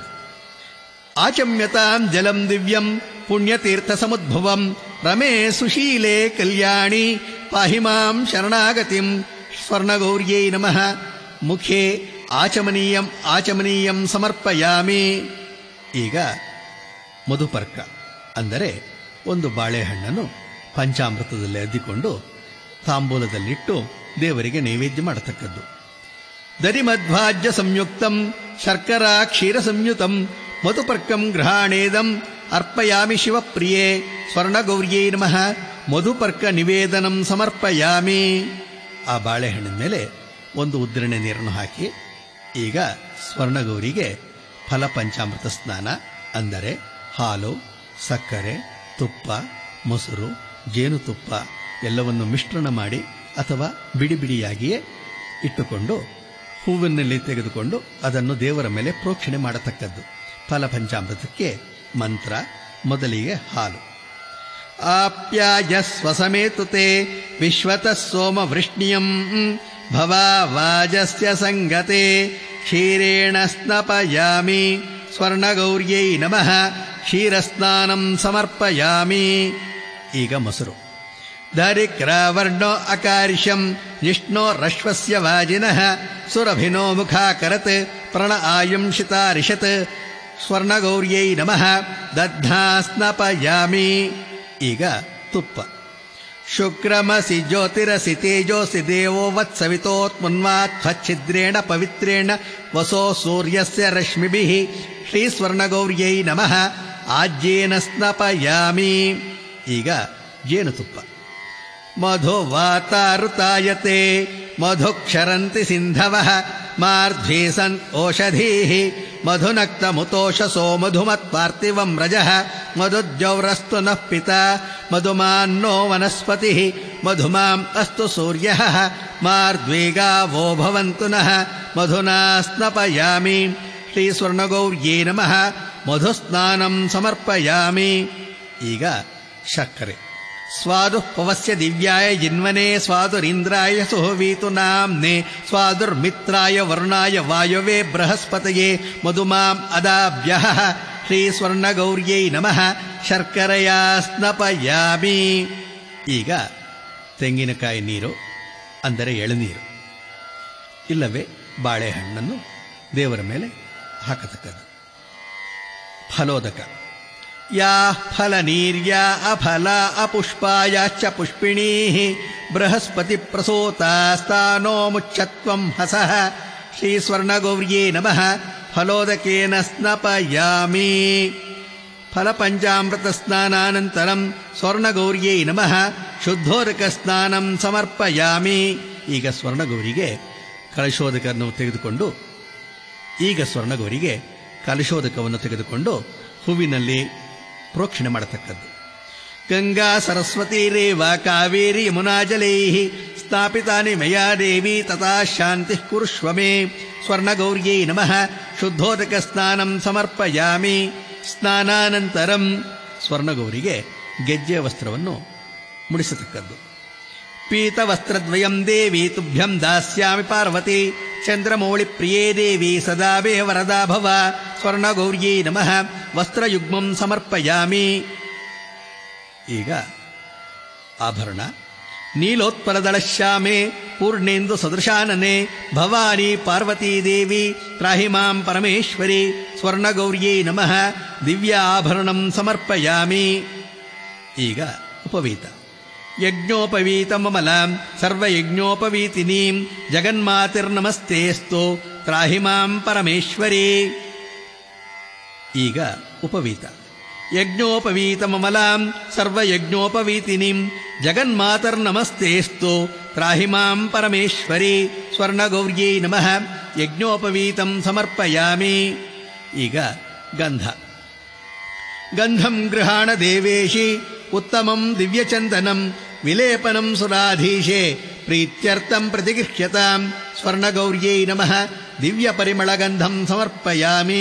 S1: ಆಚಮ್ಯತಾಂ ಜಲಂ ದಿವ್ಯಂ ಪುಣ್ಯತೀರ್ಥ ಸಮುದ್ಭವಂ ರಮೇ ಸುಶೀಲೆ ಕಲ್ಯಾಣಿ ಪಾಹಿ ಮಾಂ ಶರಣಾಗತಿಂ ಸ್ವರ್ಣಗೌರ್ಯೈ ನಮಃ ಮುಖೇ ಆಚಮನೀಯಂ ಆಚಮನೀಯಂ ಸಮರ್ಪಯಾಮಿ. ಈಗ ಮಧುಪರ್ಕ ಅಂದರೆ ಒಂದು ಬಾಳೆಹಣ್ಣನ್ನು ಪಂಚಾಮೃತದಲ್ಲಿ ಅದ್ದಿಕೊಂಡು ತಾಂಬೂಲದಲ್ಲಿಟ್ಟು ದೇವರಿಗೆ ನೈವೇದ್ಯ ಮಾಡತಕ್ಕದ್ದು. ದರಿಮಧ್ವಾಜ್ಯ ಸಂಯುಕ್ತಂ ಶರ್ಕರಾ ಕ್ಷೀರ ಸಂಯುತಂ ಮಧುಪರ್ಕಂ ಗೃಹಾಣೇದಂ ಅರ್ಪಯಾಮಿ ಶಿವಪ್ರಿಯೇ ಸ್ವರ್ಣಗೌರ್ಯೈ ನಮಃ ಮಧುಪರ್ಕ ನಿವೇದನಂ ಸಮರ್ಪಯಾಮಿ. ಆ ಬಾಳೆಹಣ್ಣಿನ ಮೇಲೆ ಒಂದು ಉದ್ಧರಣೆ ನೀರನ್ನು ಹಾಕಿ ಈಗ ಸ್ವರ್ಣಗೌರಿಗೆ ಫಲಪಂಚಾಮೃತ ಸ್ನಾನ ಅಂದರೆ ಹಾಲು, ಸಕ್ಕರೆ, ತುಪ್ಪ, ಮೊಸರು, ಜೇನುತುಪ್ಪ ಎಲ್ಲವನ್ನು ಮಿಶ್ರಣ ಮಾಡಿ ಅಥವಾ ಬಿಡಿ ಬಿಡಿಯಾಗಿಯೇ ಇಟ್ಟುಕೊಂಡು ಹೂವಿನಲ್ಲಿ ತೆಗೆದುಕೊಂಡು ಅದನ್ನು ದೇವರ ಮೇಲೆ ಪ್ರೋಕ್ಷಣೆ ಮಾಡತಕ್ಕದ್ದು. ಫಲಪಂಚಾಮೃತಕ್ಕೆ ಮಂತ್ರ. ಮೊದಲಿಗೆ ಹಾಲು. ಆಪ್ಯಾಯ ಸ್ವಸಮೇತುತೆ ವಿಶ್ವತಃ ಸೋಮ ವೃಷ್ಣಿಯಂ ಭವಾವಾಜಸ್ಯ ಸಂಗತೆ ಕ್ಷೀರೇಣ ಸ್ನಪಯಾಮಿ ಸ್ವರ್ಣಗೌರ್ಯೈ ನಮಃ ಕ್ಷೀರಸ್ನಾನಂ ಸಮರ್ಪಯಾಮಿ. ಈಗ ಮೊಸರು. ದರಿಕ್ರಾವರ್ಣೋ ಅಕಾರಿಷಂ ಜಿಷ್ಣೋ ರಶ್ವಸ್ಯ ವಾಜಿನಃ ಸುರಭಿನೋ ಮುಖಾಕರತ್ ಪ್ರಣ ಆಯುಂಷಿತಾರಿಷತ್ ಸ್ವರ್ಣಗೌರ್ಯೈ ನಮಃ ದಧ್ನಾ ಸ್ನಪಯಾಮಿ. ಈಗ ತುಪ್ಪ. ಶುಕ್ರಮಸಿ ಜ್ಯೋತಿರಸಿ ತೇಜೋಸಿ ದೇವೋ ವತ್ಸವಿತೋತ್ಮನ್ವಾಚ್ಛಿದ್ರೇಣ ಪವಿತ್ರೇಣ ವಸೋ ಸೂರ್ಯಸ್ಯ ರಶ್ಮಿಭಿಃ ಶ್ರೀ ಸ್ವರ್ಣಗೌರ್ಯೈ ನಮಃ ಆಜ್ಯೇನ ಸ್ನಪಯಾಮಿ. ಈಗ ಜೇನುತುಪ್ಪ. ಮಧು ವಾತಾರುತಾಯತೆ ಮಧುಕ್ಷರಂತಿ ಸಿಂಧವಃ ಮಾರ್ಧ್ವೇ ಸನ್ ಓಷಧೀಃ ಮಧುನಕ್ತಮುತೋಷಸೋ ಮಧುಮತ್ಪಾರ್ಥಿವಂ ರಜಃ ಮಧುದ್ಯೌರಸ್ತು ನಃ ಪಿತಾ ಮಧುಮಾನ್ನೋ ವನಸ್ಪತಿಃ ಮಧುಮಾಂ ಅಸ್ತು ಸೂರ್ಯಃ ಮಾರ್ದ್ವೇಗಾವೋ ಭವಂತು ನಃ ಮಧುನಾ ಸ್ನಪಯಾಮಿ. ಶ್ರೀ ಸ್ವರ್ಣಗೌರ್ಯೈ ನಮಃ ಮಧುಸ್ನಾನಂ ಸಮರ್ಪಯಾಮಿ. ಈಗ ಸಕ್ಕರೆ. ಸ್ವಾದು ಪವಸ್ಯ ದಿವ್ಯಾಯ ಜಿನ್ವನೆ ಸ್ವಾದುರಿಂದ್ರಾಯ ಸುಹವೀತು ನಾಮ್ನೆ ಸ್ವಾದುರ್ಮಿತ್ರಾಯ ವರುಣಾಯ ವಾಯವೆ ಬೃಹಸ್ಪತಯೇ ಮಧುಮಾಂ ಅದಾಭ್ಯಃ ಶ್ರೀ ಸ್ವರ್ಣಗೌರ್ಯೈ ನಮಃ ಶರ್ಕರೆಯಾ ಸ್ನಪಯಾಮಿ. ಈಗ ತೆಂಗಿನಕಾಯಿ ನೀರು ಅಂದರೆ ಎಳನೀರು ಇಲ್ಲವೇ ಬಾಳೆಹಣ್ಣನ್ನು ದೇವರ ಮೇಲೆ ಹಾಕತಕ್ಕದ್ದು. ಫಲೋದಕ ಯಾ ಫಲನೀರ್ಯಾ ಅಫಲ ಅಪುಷ್ಪಾಯಾಶ್ಚ ಪುಷ್ಪಿಣೀ ಬೃಹಸ್ಪತಿ ಪ್ರಸೂತಾಸ್ತಾನೋ ಮುಚ್ಚತ್ವಂ ಹಸಃ ಶ್ರೀ ಸ್ವರ್ಣಗೌರ್ಯೇ ನಮಃ ಫಲೋದಕೇನ ಸ್ನಪಯಾಮಿ. ಫಲಪಂಚಾಮೃತ ಸ್ನಾನಾನಂತರಂ ಸ್ವರ್ಣಗೌರ್ಯೈ ನಮಃ ಶುದ್ಧೋದಕ ಸ್ನಾನಂ ಸಮರ್ಪಯಾಮಿ. ಈಗ ಸ್ವರ್ಣಗೌರಿಗೆ ಕಲಶೋದಕವನ್ನು ತೆಗೆದುಕೊಂಡು ಈಗ ಸ್ವರ್ಣಗೌರಿಗೆ ಕಲಶೋದಕವನ್ನು ತೆಗೆದುಕೊಂಡು ಹೂವಿನಲ್ಲಿ ಪ್ರೋಕ್ಷಣೆ ಮಾಡತಕ್ಕದ್ದು. ಗಂಗಾ ಸರಸ್ವತೀರೇವ ಕಾವೇರಿ ಯಮುನಾಜಲೈಃ ಸ್ಥಾಪಿತಾನಿ ಮಯಾ ದೇವಿ ತಥಾ ಶಾಂತಿಃ ಕುರುಷ್ವ ಮೇ. ಸ್ವರ್ಣಗೌರ್ಯೈ ನಮಃ ಶುದ್ಧೋದಕ ಸ್ನಾನಂ ಸಮರ್ಪಯಾಮಿ. ಸ್ನಾನಾನಂತರಂ ಸ್ವರ್ಣಗೌರಿಗೆ ಗೆಜ್ಜೆಯ ವಸ್ತ್ರವನ್ನು ಮುಡಿಸತಕ್ಕದ್ದು. ಪೀತವಸ್ತ್ರದ್ವಯಂ ದೇವಿ ತುಭ್ಯಂ ದಾಸ್ಯಾಮಿ ಪಾರ್ವತಿ ಚಂದ್ರಮೌಳಿ ಪ್ರಿಯೇ ದೇವಿ ಸದಾ ವೇ ವರದಾ ಭವ. ಸ್ವರ್ಣಗೌರ್ಯೈ ನಮಃ ವಸ್ತ್ರಯುಗ್ಮಂ ಸಮರ್ಪಯಾಮಿ. ಈಗ ಆಭರಣ ನೀಲೋತ್ಪಲದಳಶ್ಯಾಮೆ ಪೂರ್ಣೇಂದು ಸದೃಶಾನನೆ ಭವಾನಿ ಪಾರ್ವತೀ ದೇವಿ ತ್ರಾಹಿ ಮಾಂ ಪರಮೇಶ್ವರಿ. ಸ್ವರ್ಣಗೌರ್ಯೈ ನಮಃ ದಿವ್ಯ ಆಭರಣಂ ಸಮರ್ಪಯಾಮಿ. ಈಗ ಉಪವೀತ ಯಜ್ಞೋಪವೀತಮಮಲಾಂ ಸರ್ವಯಜ್ಞೋಪವೀತಿನೀಂ ಜಗನ್ಮಾತಿರ್ನಮಸ್ತೇಸ್ತು ತ್ರಾಹಿ ಮಾಂ ಪರಮೇಶ್ವರಿ. ಈಗ ಉಪವೀತ ಯಜ್ಞೋಪವೀತಮಮಲಾಂ ಸರ್ವಯಜ್ಞೋಪವೀತಿನೀಂ ಜಗನ್ಮಾತರ್ನಮಸ್ತೇಸ್ತು ತ್ರಾಹಿ ಮಾಂ ಪರಮೇಶ್ವರಿ. ಸ್ವರ್ಣಗೌರ್ಯೈ ನಮಃ ಯಜ್ಞೋಪವೀತಂ ಸಮರ್ಪಯಾಮಿ. ಈಗ ಗಂಧ ಗಂಧಂ ಗೃಹಾಣ ದೇವೇಶಿ ಉತ್ತಮಂ ದಿವ್ಯಚಂದನಂ ವಿಲೇಪನಂ ಸುರಾಧೀಶೆ ಪ್ರೀತ್ಯರ್ಥಂ ಪ್ರತಿಗೃಹ್ಯತಾಂ. ಸ್ವರ್ಣಗೌರ್ಯೈ ನಮಃ ದಿವ್ಯ ಪರಿಮಳಗಂಧಂ ಸಮರ್ಪಯಾಮಿ.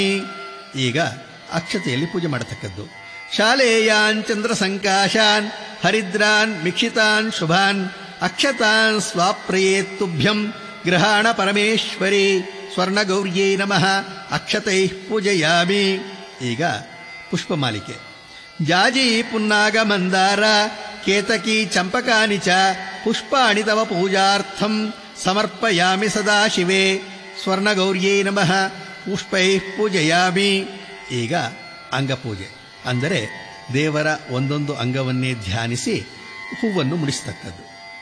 S1: ಈಗ ಅಕ್ಷತೆಯಲ್ಲಿ ಪೂಜೆ ಮಾಡತಕ್ಕದ್ದು. ಶಾಲೇಯಾನ್ ಚಂದ್ರ ಸಂಕಾಶಾನ್ ಹರಿದ್ರಾನ್ ಮಿಕ್ಷಿತಾನ್ ಶುಭಾನ್ ಅಕ್ಷತಾನ್ ಸ್ವಾಪ್ರಯೇತ್ತುಭ್ಯಂ ಗೃಹಾಣ ಪರಮೇಶ್ವರಿ. ಸ್ವರ್ಣಗೌರ್ಯೈ ನಮಃ ಅಕ್ಷತೈ ಪೂಜಯಾಮಿ. ಈಗ ಪುಷ್ಪಮಾಲಿಕೆ ಜಾಜಿ ಪುನ್ನಾಗ ಮಂದಾರ ಕೇತಕಿ ಚಂಪಕಾನಿ ಚ ಪುಷ್ಪಾಣಿ ತವ ಪೂಜಾರ್ಥಂ ಸಮರ್ಪಯಾಮಿ ಸದಾ ಶಿವೆ. ಸ್ವರ್ಣಗೌರ್ಯೈ ನಮಃ ಪುಷ್ಪೈ ಪೂಜಯಾಮಿ. ಈಗ ಅಂಗಪೂಜೆ ಅಂದರೆ ದೇವರ ಒಂದೊಂದು ಅಂಗವನ್ನೇ ಧ್ಯಾನಿಸಿ ಹೂವನ್ನು ಮುಡಿಸತಕ್ಕದ್ದು.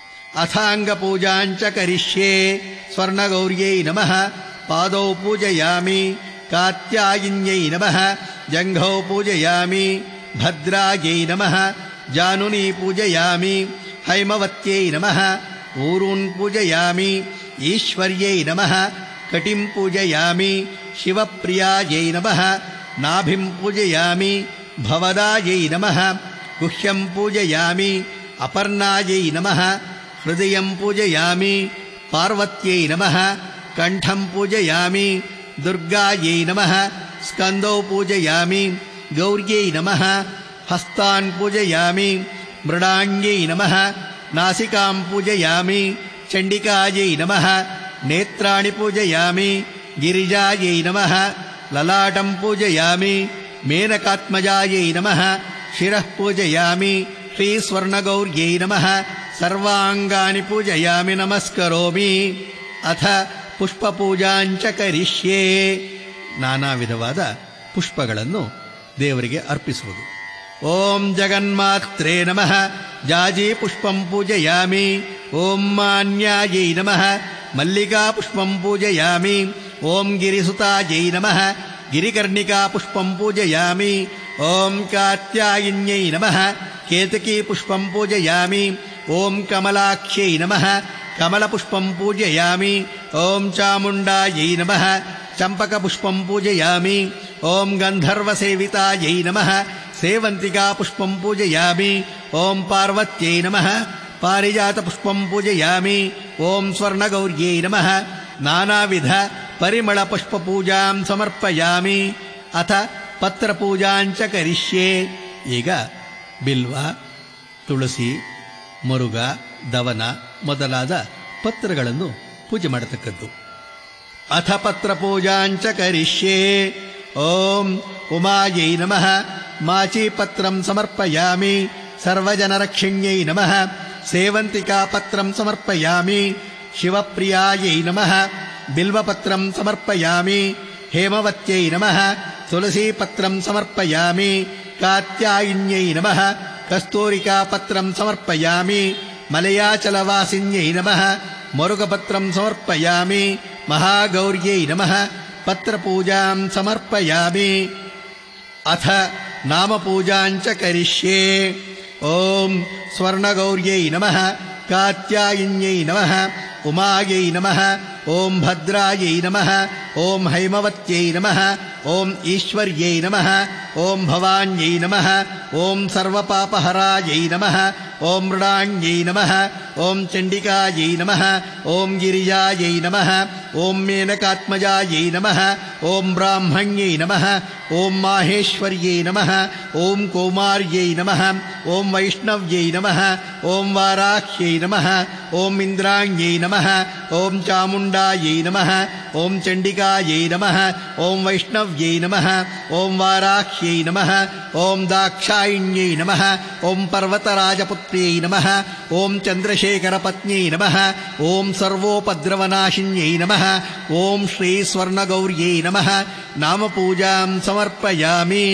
S1: ಅಥಾಂಗ ಪೂಜಾಂಚ ಕರಿಷ್ಯೆ. ಸ್ವರ್ಣಗೌರ್ಯೈ ನಮಃ ಪಾದೌ ಪೂಜಯಾಮಿ. ಕಾತ್ಯಾಯಿನ್ಯೈ ನಮಃ ಜಂಘೌ ಪೂಜಯಾಮಿ. ಭದ್ರಾಯೈ ನಮಃ ಜಾನುನಿ ಪೂಜಯಾಮಿ. ಹೈಮವತ್ಯೈ ನಮಃ ಊರೂನ್ ಪೂಜಯಾಮಿ. ಈಶ್ವರ್ಯೈ ನಮಃ ಕಟಿಂ ಪೂಜಯಾಮಿ. ಶಿವಪ್ರಿಯಾಯೈ ನಮಃ ನಾಭಿಂ ಪೂಜಯಾಮಿ. ಭವದಾಯೈ ನಮಃ ಗುಹ್ಯಂ ಪೂಜಯಾಮಿ. ಅಪರ್ಣಾಯೈ ನಮಃ ಹೃದಯಂ ಪೂಜಯಾಮಿ. ಪಾರ್ವತ್ಯೈ ನಮಃ ಕಂಠಂ ಪೂಜಯಾಮಿ. ದುರ್ಗಾಯೈ ನಮಃ ಸ್ಕಂದೌ ಪೂಜಯಾಮಿ. ಗೌರ್ಯೈ ನಮಃ ಹಸ್ತಾನ್ ಪೂಜಯಾಮಿ. ಮೃಡಾಂಗ್ಯೈ ನಮಃ ನಾಸಿಕಾಂ ಪೂಜಯಾಮಿ. ಚಂಡಿಕಾಯೈ ನಮಃ ನೇತ್ರಾಣಿ ಪೂಜಯಾಮಿ. ಗಿರಿಜಾಯೈ ನಮಃ ಲಲಾಟಂ ಪೂಜಯಾಮಿ. ಮೇನಕಾತ್ಮಜಾಯೈ ನಮಃ ಶಿರಃ ಪೂಜಯಾಮಿ. ಶ್ರೀ ಸ್ವರ್ಣಗೌರ್ಯೈ ನಮಃ ಸರ್ವಾಂಗಾನಿ ಪೂಜಯಾಮಿ ನಮಸ್ಕರೋಮಿ. ಅಥ ಪುಷ್ಪಪೂಜಾಂಚ ಕರಿಷ್ಯೆ. ನಾನಾ ವಿಧವಾದ ಪುಷ್ಪಗಳನ್ನು ದೇವರಿಗೆ ಅರ್ಪಿಸುವುದು. ಓಂ ಜಗನ್ಮಾತ್ರೇ ನಮಃ ಜಾಜಿ ಪುಷ್ಪಂ ಪೂಜಯಾಮಿ. ಓಂ ಮಾನ್ಯಾಯೈ ನಮಃ ಮಲ್ಲಿಕಾ ಪುಷ್ಪಂ ಪೂಜಯಾಮಿ. ಓಂ ಗಿರಿಸುತಾಯೈ ನಮಃ ಗಿರಿಕರ್ಣಿಕಾ ಪುಷ್ಪಂ ಪೂಜಯಾಮಿ. ಓಂ ಕಾತ್ಯಾಯಿನ್ಯೈ ನಮಃ ಕೇತಕಿ ಪುಷ್ಪಂ ಪೂಜಯಾಮಿ. ಓಂ ಕಮಲಾಕ್ಷ್ಯೈ ನಮಃ ಕಮಲಪುಷ್ಪಂ ಪೂಜಯಾಮಿ. ಓಂ ಚಾಮುಂಡಾಯೈ ನಮಃ ಚಂಪಕಪುಷ್ಪಂ ಪೂಜಯಾಮಿ. ಓಂ ಗಂಧರ್ವಸೇವಿತಾಯೈ ನಮಃ ಸೇವಂತಿಕಾ ಪುಷ್ಪಂ ಪೂಜಯಾಮಿ. ಓಂ ಪಾರ್ವತ್ಯೈ ನಮಃ ಪಾರಿಜಾತ ಪುಷ್ಪಂ ಪೂಜಯಾಮಿ. ಓಂ ಸ್ವರ್ಣಗೌರ್ಯೈ ನಮಃ ನಾನಾವಿಧ ಪರಿಮಳ ಪುಷ್ಪ ಪೂಜಾಂ ಸಮರ್ಪಯಾಮಿ. ಅಥ ಪತ್ರಪೂಜಾಂಚ ಕರಿಷ್ಯೆ. ಈಗ ಬಿಲ್ವ ತುಳಸಿ, ಮರುಗ, ದವನ ಮೊದಲಾದ ಪತ್ರಗಳನ್ನು ಪೂಜೆ ಮಾಡತಕ್ಕದ್ದು. ಅಥ ಪತ್ರ ಪೂಜಾಂಚ ಕರಿಷ್ಯೆ. ಓಂ ಉಮಾಯೈ ನಮಃ. ಮಾಚೀಪತ್ರಂ ಸಮರ್ಪಯಾಮಿ. ಸರ್ವಜನರಕ್ಷಿಣ್ಯೈ ನಮಃ. ಸೇವಂತಿಕಾ ಪತ್ರಂ ಸಮರ್ಪಯಾಮಿ. ಶಿವಪ್ರಿಯಾಯೈ ನಮಃ. ಬಿಲ್ವಪತ್ರಂ ಸಮರ್ಪಯಾಮಿ. ಹೇಮವತ್ಯೈ ನಮಃ. ತುಳಸೀಪತ್ರಂ ಸಮರ್ಪಯಾಮಿ. ಕಾತ್ಯಾಯಿನ್ಯೈ ನಮಃ. ಕಸ್ತೂರಿಕಾ ಪತ್ರಂ ಸಮರ್ಪಯಾಮಿ. ಮಲಯಾಚಲವಾಸಿನ್ಯೈ ನಮಃ. ಮರುಗಪತ್ರಂ ಸಮರ್ಪಯಾಮಿ. ಮಹಾಗೌರ್ಯೈ ನಮಃ. ಪತ್ರಪೂಜಾಂ ಸಮರ್ಪಯಾಮಿ. ಅಥ ನಾಮಪೂಜಾಂಚ ಕರಿಷ್ಯೆ. ಓಂ ಸ್ವರ್ಣಗೌರ್ಯೈ ನಮಃ. ಕಾತ್ಯಾಯಿನ್ಯೈ ನಮಃ. ಉಮಾಯೈ ನಮಃ. ಓಂ ಭದ್ರಾಯೈ ನಮಃ. ಓಂ ಹೈಮವತ್ಯೈ ನಮಃ. ಓಂ ಈಶ್ವರ್ಯೈ ನಮಃ. ಓಂ ಭವಾನ್ಯೈ ನಮಃ. ಓಂ ಸರ್ವಪಾಪಹರಾಯೈ ನಮಃ. ಓಂ ಮೃಡಾಣ್ಯೈ ನಮಃ. ಓಂ ಚಂಡಿಕಾಯೈ ನಮಃ. ಓಂ ಗಿರಿಜಾಯೈ ನಮಃ. ಓಂ ಮೇನಕಾತ್ಮಜಾಯೈ ನಮಃ. ಓಂ ಬ್ರಾಹ್ಮಣ್ಯೈ ನಮಃ. ಓಂ ಮಾಹೇಶ್ವರ್ಯೈ ನಮಃ. ಓಂ ಕೌಮಾರ್ಯೈ ನಮಃ. ಓಂ ವೈಷ್ಣವ್ಯೈ ನಮಃ. ಓಂ ವಾರಾಹ್ಯೈ ನಮಃ. ಓಂ ಇಂದ್ರಾಣ್ಯೈ ನಮಃ. ಓಂ ಚಾಮುಂಡಾಯೈ ನಮಃ. ಓಂ ಚಂಡಿಕಾಯೈ ನಮಃ. ಓಂ ವೈಷ್ಣವ್ಯೈ ನಮಃ. ಓಂ ವಾರಾಹ್ಯೈ ನಮಃ. ಓಂ ದಾಕ್ಷಾಯಿಣ್ಯೈ ನಮಃ. ಓಂ ಪರ್ವತರಾಜಪುತ್ರ್ಯೈ ನಮಃ. ಓಂ ಚಂದ್ರಶೇಖರಪತ್ನ್ಯೈ ನಮಃ. ಓಂ ಸರ್ವೋಪದ್ರವನಾಶಿನ್ಯೈ ನಮಃ. ಓಂ ಶ್ರೀ ಸ್ವರ್ಣಗೌರ್ಯೈ ನಮಃ. ನಾಮಪೂಜಾಂ ಸಮರ್ಪಯಾಮಿ.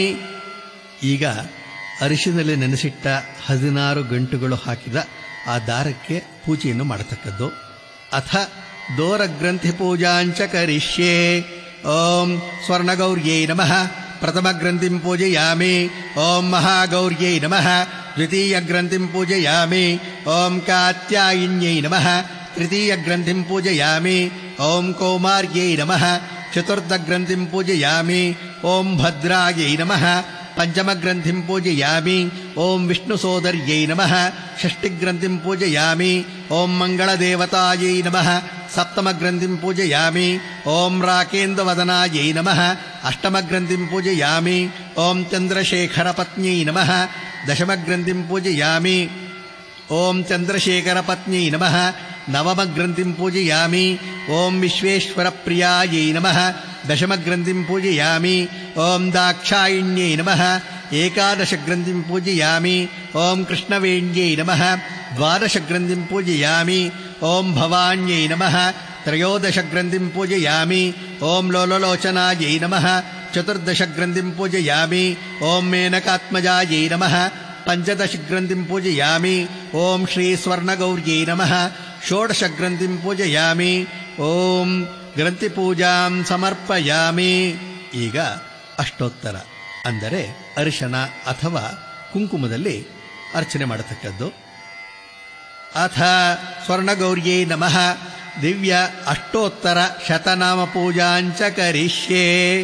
S1: ಈಗ ಅರಿಶಿನಲ್ಲಿ ನೆನೆಸಿಟ್ಟ ಹದಿನಾರು ಗಂಟುಗಳು ಹಾಕಿದ ಆ ದಾರಕ್ಕೆ ಪೂಜೆಯನ್ನು ಮಾಡತಕ್ಕದ್ದು. ಅಥ ದೋರಗ್ರಂಥಿ ಪೂಜಾಂಚ ಕರಿಷ್ಯೆ. ಓಂ ಸ್ವರ್ಣಗೌರ್ಯೈ ನಮಃ. ಪ್ರಥಮಗ್ರಂಥಿಂ ಪೂಜಯಾಮಿ. ಓಂ ಮಹಾಗೌರ್ಯೈ ನಮಃ. ದ್ವಿತೀಯಗ್ರಂಥಿಂ ಪೂಜಯಾಮಿ. ಓಂ ಕಾತ್ಯಾಯಿನ್ಯೈ ನಮಃ. ತೃತೀಯಗ್ರಂಥಿಂ ಪೂಜಯಾಮಿ. ಓಂ ಕೌಮಾರ್ಯೈ ನಮಃ. ಚತುರ್ಥಗ್ರಂಥಿಂ ಪೂಜಯಾಮಿ. ಓಂ ಭದ್ರಾಯೈ ನಮಃ. ಪಂಚಮಗ್ರಂಥಿಂ ಪೂಜಯಾಮಿ. ಓಂ ವಿಷ್ಣುಸೋದರ್ಯೈ ನಮಃ. ಷಷ್ಠಿಗ್ರಂಥಿಂ ಪೂಜಯಾಮಿ. ಓಂ ಮಂಗಳದೇವತಾಯೈ ನಮಃ. ಸಪ್ತಮಗ್ರಂಥಿಂ ಪೂಜಯಾಮಿ. ಓಂ ರಾಕೇಂದ್ರವದನಾಯೈ ನಮಃ. ಅಷ್ಟಮಗ್ರಂಥಿಂ ಪೂಜಯಾಮಿ. ಓಂ ಚಂದ್ರಶೇಖರಪತ್ನ್ಯೈ ನಮಃ. ದಶಮಗ್ರಂಥಿಂ ಪೂಜಯಾಮಿ. ಓಂ ಚಂದ್ರಶೇಖರಪತ್ನ್ಯೈ ನಮಃ. ನವಮಗ್ರಂಥಿಂ ಪೂಜಯಾಮಿ. ಓಂ ವಿಶ್ವೇಶ್ವರಪ್ರಿಯಾಯೈ ನಮಃ. ದಶಮಗ್ರಂಥಿಂ ಪೂಜಯಾಮಿ. ಓಂ ದಾಕ್ಷಾಯಿಣ್ಯೈ ನಮಃ. ಏಕಾದಶಗ್ರಂಥಿಂ ಪೂಜಯಾಮಿ. ಓಂ ಕೃಷ್ಣವೇಣ್ಯೈ ನಮಃ. ದ್ವಾದಶಗ್ರಂಥಿಂ ಪೂಜಯಾಮಿ. ಓಂ ಭವಾನ್ಯೈ ನಮಃ. ತ್ರಯೋದಶಗ್ರಂಥಿಂ ಪೂಜಯಾಮಿ. ಓಂ ಲೋಲಲೋಚನಾಯೈ ನಮಃ. ಚತುರ್ದಶಗ್ರಂಥಿಂ ಪೂಜಯಾಮಿ. ಓಂ ಮೇನಕಾತ್ಮಜಾಯೈ ನಮಃ. ಪಂಚದಶಗ್ರಂಥಿಂ ಪೂಜಯಾಮಿ. ಓಂ ಶ್ರೀ ಸ್ವರ್ಣಗೌರ್ಯೈ ನಮಃ. ಷೋಡಶಗ್ರಂಥಿಂ ಪೂಜಯಾಮಿ. ಓಂ ಗ್ರಂಥಿಪೂಜಾಂ ಸಮರ್ಪಯಾಮಿ. ಈಗ ಅಷ್ಟೋತ್ತರ ಅಂದರೆ ಅರಿಶನ ಅಥವಾ ಕುಂಕುಮದಲ್ಲಿ ಅರ್ಚನೆ ಮಾಡತಕ್ಕದ್ದು. ಅಥ ಸ್ವರ್ಣಗೌರ್ಯೈ ನಮಃ. ದಿವ್ಯ ಅಷ್ಟೋತ್ತರ ಶತನಾಮ ಪೂಜಾಂಚ ಕರಿಷ್ಯೆ.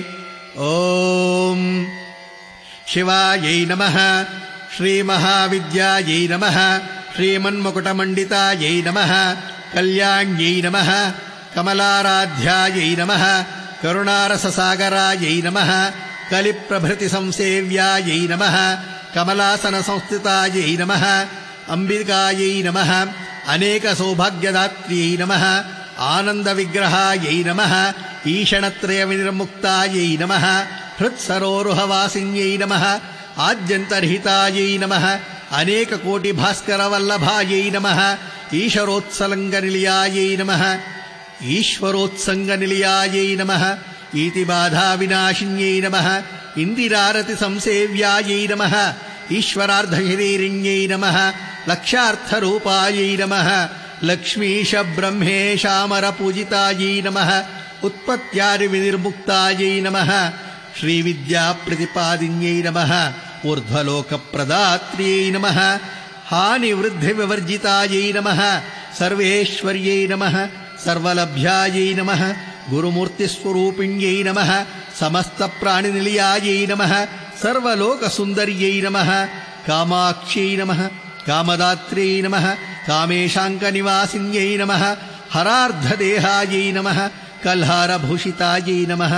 S1: ಓಂ ಶಿವಾಯೈ ನಮಃ. ಶ್ರೀಮಹಾವಿದ್ಯಾಯೈ ನಮಃ. ಶ್ರೀಮನ್ಮಕುಟಮಂಡಿತಾಯೈ ನಮಃ. ಕಲ್ಯಾಣ್ಯೈ ನಮಃ. ಕಮಲಾರಾಧ್ಯಾಯೈ ನಮಃ. ಕರುಣಾರಸಸಾಗರಾಯೈ ನಮಃ. ಕಲಿಪ್ರಭೃತಿ ಸಂಸೇವ್ಯಾಯೈ ನಮಃ. ಕಮಲಾಸನ ಸಂಸ್ಥಿತಾಯೈ ನಮಃ. ಅಂಬಿಕಾಯೈ ನಮಃ. ಅನೇಕ ಸೌಭಾಗ್ಯದಾತ್ರ್ಯೈ ನಮಃ. ಆನಂದ ವಿಗ್ರಹಾಯೈ ನಮಃ. ಈಷಣತ್ರಯ ವಿನಿರ್ಮುಕ್ತಾಯೈ ನಮಃ. ಹೃತ್ಸರೋರುಹವಾಸಿನ್ಯೈ ನಮಃ. ಆದ್ಯಂತರ್ಹಿತಾಯೈ ನಮಃ. ಅನೇಕ ಕೋಟಿ ಭಾಸ್ಕರ ವಲ್ಲಭಾಯೈ ನಮಃ. ಈಶ್ವರೋತ್ಸಲಂಗನಿಲಯಾಯೈ ನಮಃ. ಈಶ್ವರೋತ್ಸಂಗನಿಲಯಾಯೈ ನಮಃ. ಈತಿ ಬಾಧಾ ವಿನಾಶಿನ್ಯೈ ನಮಃ. ಇಂದಿರಾರತಿ ಸಂಸೇವ್ಯಾಯೈ ನಮಃ. ಈಶ್ವರಾರ್ಧಶರೀರಿಣ್ಯೈ ನಮಃ. ಲಕ್ಷಾರ್ಥರೂಪಾಯೈ ನಮಃ. ಲಕ್ಷ್ಮೀಶ ಬ್ರಹ್ಮೇಶಾಮರ ಪೂಜಿತಾಯೈ ನಮಃ. ಉತ್ಪತ್ತ್ಯಾದಿ ವಿನಿರ್ಮುಕ್ತಾಯೈ ನಮಃ. ಶ್ರೀವಿದ್ಯಾ ಪ್ರತಿಪಾದಿನ್ಯೈ ನಮಃ. ಊರ್ಧ್ವಲೋಕಪ್ರದಾತ್ರ್ಯೈ ನಮಃ. ಹಾನಿವೃದ್ಧಿವಿವರ್ಜಿತಾಯೈ ನಮಃ. ಸರ್ವೇಶ್ವರ್ಯೈ ನಮಃ. ಸರ್ವಲಭ್ಯಾಯೈ ನಮಃ. ಗುರುಮೂರ್ತಿಸ್ವರೂಪಿಣ್ಯೈ ನಮಃ. ಸಮಸ್ತಪ್ರಾಣಿನಿಲಯಾಯೈ ನಮಃ. ಸರ್ವಲೋಕಸುಂದರ್ಯೈ ನಮಃ. ಕಾಮಾಕ್ಷ್ಯೈ ನಮಃ. ಕಾಮದಾತ್ರ್ಯೈ ನಮಃ. ಕಾಮೇಶಾಂಕನಿವಾಸಿನ್ಯೈ ನಮಃ. ಹರಾರ್ಧದೇಹಾಯೈ ನಮಃ. ಕಲ್ಹಾರಭೂಷಿತಾಯೈ ನಮಃ.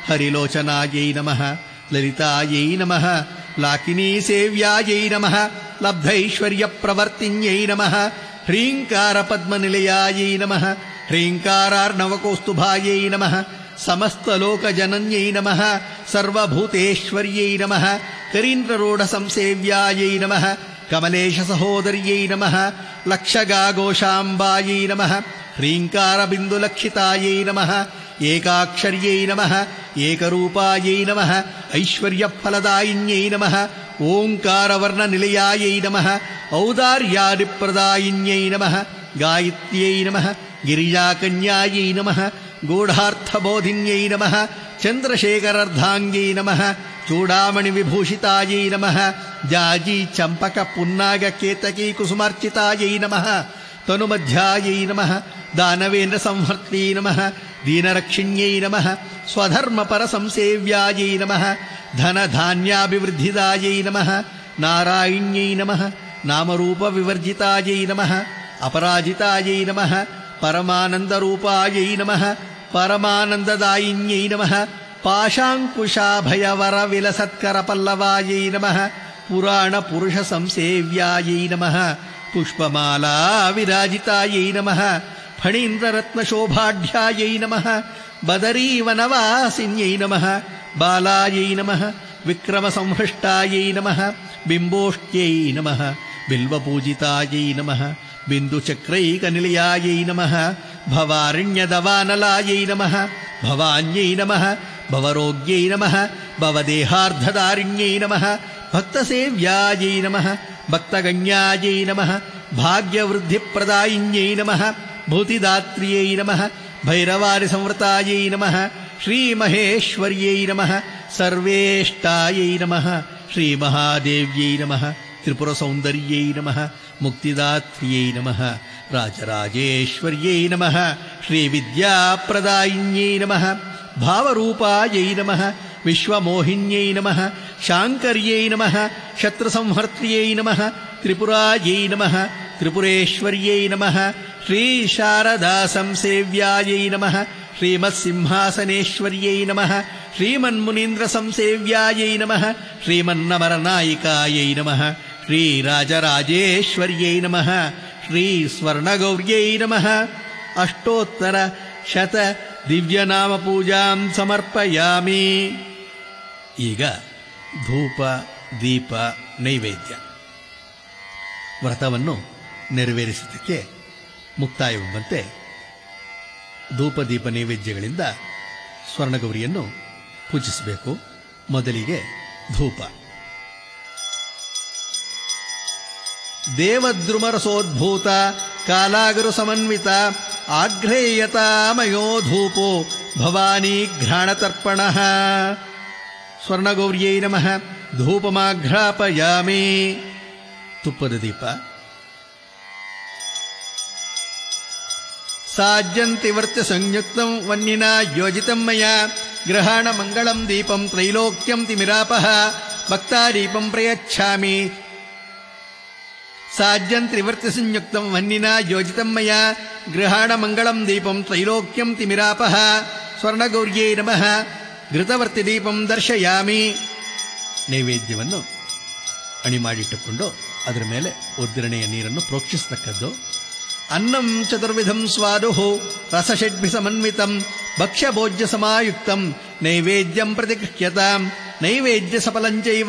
S1: ಹರಿಲೋಚನಾಯೈ ನಮಃ. ಲಲಿತಾಯೈ ನಮಃ. ಲಾಕಿನೀ ಸೇವ್ಯಾಯೈ ನಮಃ. ಲಬ್ಧೈಶ್ವರ್ಯಪ್ರವರ್ತಿನ್ಯೈ ನಮಃ ಹ್ರೀಂಕಾರ ಪದ್ಮನಿಲಯಾಯೈ ನಮಃ ಹ್ರೀಂಕಾರಾರ್ಣವಕೌಸ್ತುಭಾಯೈ ನಮಃ ಸಮಸ್ತಲೋಕಜನನ್ಯೈ ನಮಃ ಸರ್ವಭೂತೇಶ್ವರ್ಯೈ ನಮಃ ಕರೀಂದ್ರರೂಢಸಂಸೇವ್ಯಾಯೈ ನಮಃ ಕಮಲೇಶಸಹೋದರ್ಯೈ ನಮಃ ಲಕ್ಷಗಾಘೋಷಾಂಬಾಯೈ ನಮಃ ಹ್ರೀಂಕಾರಬಿಂದುಲಕ್ಷಿತಾಯೈ ನಮಃ ಏಕಾಕ್ಷರ್ಯೈ ನಮಃ ಏಕರೂಪಾಯೈ ನಮಃ ಐಶ್ವರ್ಯಫಲದಾಯಿನ್ಯೈ ನಮಃ ಓಂಕಾರವರ್ಣನಿಲಯಾಯೈ ನಮಃ ಔದಾರ್ಯಾದಿಪ್ರದಾಯಿನ್ಯೈ ನಮಃ ಗಾಯತ್ರ್ಯೈ ನಮಃ ಗಿರಿಜಾಕನ್ಯಾಯೈ ನಮಃ ಗೂಢಾರ್ಥಬೋಧಿನ್ಯೈ ನಮಃ ಚಂದ್ರಶೇಖರಾರ್ಧಾಂಗೈ ನಮಃ ಚೂಡಾಮಣಿವಿಭೂಷಿತಾಯೈ ನಮಃ ಜಾಜಿ ಚಂಪಕ ಪುನ್ನಾಗ ಕೇತಕೀ ಕುಸುಮಾರ್ಚಿತಾಯೈ ನಮಃ ತನುಮಧ್ಯಾಯೈ ನಮಃ ದಾನವೇಂದ್ರ ಸಂಹರ್ತ್ಯೈ ನಮಃ ದೀನರಕ್ಷಿಣ್ಯೈ ನಮಃ ಸ್ವಧರ್ಮಪರ ಸಂಸೇವ್ಯಾಯೈ ನಮಃ ಧನಧಾನ್ಯಾಭಿವೃದ್ಧಿದಾಯೈ ನಮಃ ನಾರಾಯಣ್ಯೈ ನಮಃ ನಾಮರೂಪ ವಿವರ್ಜಿತಾಯೈ ನಮಃ ಅಪರಾಜಿತಾಯೈ ನಮಃ ಪರಮಾನಂದರೂಪಾಯೈ ನಮಃ ಪರಮಾನಂದದಾಯಿನ್ಯೈ ನಮಃ ಪಾಶಾಂಕುಶಾಭಯವರ ವಿಲಸತ್ಕರ ಪಲ್ಲವಾಯೈ ನಮಃ ಪುರಾಣ ಪುರುಷ ಸಂಸೇವ್ಯಾಯೈ ನಮಃ ಪುಷ್ಪಮಾಲಾ ವಿರಾಜಿತಾಯೈ ನಮಃ ಫಣೀಂದ್ರರತ್ನಶೋಭಾಢ್ಯಾಯೈ ನಮಃ ಬದರೀವನವಾಸಿನ್ಯೈ ನಮಃ ಬಾಲಾಯೈ ನಮಃ ವಿಕ್ರಮಸಂಹೃಷ್ಟಾಯೈ ನಮಃ ಬಿಂಬೋಷ್ಟ್ಯೈ ನಮಃ ಬಿಲ್ವಪೂಜಿತಾಯೈ ನಮಃ ಬಿಂದುಚಕ್ರೈಕನಿಲಯಾಯೈ ನಮಃ ಭವಾರಣ್ಯದವಾನಲಾಯೈ ನಮಃ ಭವಾನ್ಯೈ ನಮಃ ಭವರೋಗ್ಯೈ ನಮಃ ಭವದೇಹಾರ್ಧದಾರಿಣ್ಯೈ ನಮಃ ಭಕ್ತಸೇವ್ಯಾಯೈ ನಮಃ ಭಕ್ತಗಣ್ಯಾಯೈ ನಮಃ ಭಾಗ್ಯವೃದ್ಧಿಪ್ರದಾಯಿನ್ಯೈ ನಮಃ ಭೂತಿದಾತ್ರ್ಯೈ ನಮಃ ಭೈರವಾರಿ ಸಂವೃತಾಯೈ ನಮಃ ಶ್ರೀಮಹೇಶ್ವರ್ಯೈ ನಮಃ ಸರ್ವೇಷ್ಟಾಯೈ ನಮಃ ಶ್ರೀಮಹಾದೇವ್ಯೈ ನಮಃ ತ್ರಿಪುರಸೌಂದರ್ಯೈ ನಮಃ ಮುಕ್ತಿದಾತ್ರ್ಯೈ ನಮಃ ರಾಜರಾಜೇಶ್ವರ್ಯೈ ನಮಃ ಶ್ರೀವಿದ್ಯಾಪ್ರದಾಯಿನ್ಯೈ ನಮಃ ಭಾವರೂಪಾಯೈ ನಮಃ ವಿಶ್ವಮೋಹಿನ್ಯೈ ನಮಃ ಶಾಂಕರ್ಯೈ ನಮಃ ಶತ್ರುಸಂಹರ್ತ್ರ್ಯೈ ನಮಃ ತ್ರಿಪುರಾಯೈ ನಮಃ ತ್ರಿಪುರೇಶ್ವರ್ಯೈ ನಮಃ ಶ್ರೀಶಾರದಾ ಸಂಸೇವ್ಯಾಯೈ ನಮಃ ಶ್ರೀಮತ್ಸಿಂಹಾಸನೇಶ್ವರ್ಯೈ ನಮಃ ಶ್ರೀಮನ್ಮುನೀಂದ್ರ ಸಂಸೇವ್ಯಾಯೈ ನಮಃ ಶ್ರೀಮನ್ನಮರನಾಯಿಕಾಯೈ ನಮಃ ಶ್ರೀರಾಜರಾಜೇಶ್ವರ್ಯೈ ನಮಃ ಶ್ರೀಸ್ವರ್ಣಗೌರ್ಯೈ ನಮಃ ಅಷ್ಟೋತ್ತರ ಶತ ದಿವ್ಯನಾಮ ಪೂಜಾಂ ಸಮರ್ಪಯಾಮಿ. ಈಗ ಧೂಪ ದೀಪ ನೈವೇದ್ಯ ವ್ರತವನ್ನು ನೆರವೇರಿಸಿದ್ದಕ್ಕೆ ಮುಕ್ತಾಯವೆಂಬಂತೆ ಧೂಪ ದೀಪ ನೈವೇದ್ಯಗಳಿಂದ ಸ್ವರ್ಣಗೌರಿಯನ್ನು ಪೂಜಿಸಬೇಕು. ಮೊದಲಿಗೆ ಧೂಪ. ದೇವದ್ರುಮರಸೋದ್ಭೂತ ಕಾಲಾಗರು ಸಮನ್ವಿತ ಆಗ್ರೇಯತಾಮಯೋ ಧೂಪೋ ಭವಾನಿ ಘ್ರಾಣತರ್ಪಣ. ಸ್ವರ್ಣಗೌರ್ಯೈ ನಮಃ ಧೂಪಮಾಘ್ರಾಪಯಾಮಿ. ತುಪ್ಪದ ದೀಪ. ಸಾಜ್ಯಂತಿ ವರ್ತ್ಯ ಸಂಯುಕ್ತಂ ವನ್ನಿನಾ ಯೋಜಿತಂ ಮಯಾ ಗ್ರಹಾಣ ಮಂಗಳಂ ದೀಪಂ ತ್ರೈಲೋಕ್ಯಂ ತಿಮಿರಾಪಃ ಭಕ್ತಾದೀಪಂ ಪ್ರಯಚ್ಛಾಮಿ. ಸಾಜ್ಯಂತ್ರಿವರ್ತ್ಯ ಸಂಯುಕ್ತಂ ವನ್ನಿನಾ ಯೋಜಿತಂ ಮಯಾ ಗೃಹಾಣ ಮಂಗಳಂ ದೀಪಂ ತ್ರೈಲೋಕ್ಯಂ ತಿಮಿರಾಪಃ. ಸ್ವರ್ಣಗೌರ್ಯೈ ನಮಃ ಘೃತವರ್ತಿ ದೀಪಂ ದರ್ಶಯಾಮಿ. ನೈವೇದ್ಯವನ್ನು ಅಣಿ ಮಾಡಿಟ್ಟುಕೊಂಡು ಅದರ ಮೇಲೆ ಉದ್ದಿರಣೆಯ ನೀರನ್ನು ಪ್ರೋಕ್ಷಿಸತಕ್ಕದ್ದು. ಅನ್ನಂ ಚತುರ್ವಿಧಂ ಸ್ವಾದುಃ ರಸಷಡ್ಭಿ ಸಮನ್ವಿತಂ ಭಕ್ಷ್ಯಭೋಜ್ಯ ಸಮಾಯುಕ್ತಂ ನೈವೇದ್ಯಂ ಪ್ರತಿಗೃಹ್ಯತಾಂ. ನೈವೇದ್ಯ ಸಫಲಂಚೈವ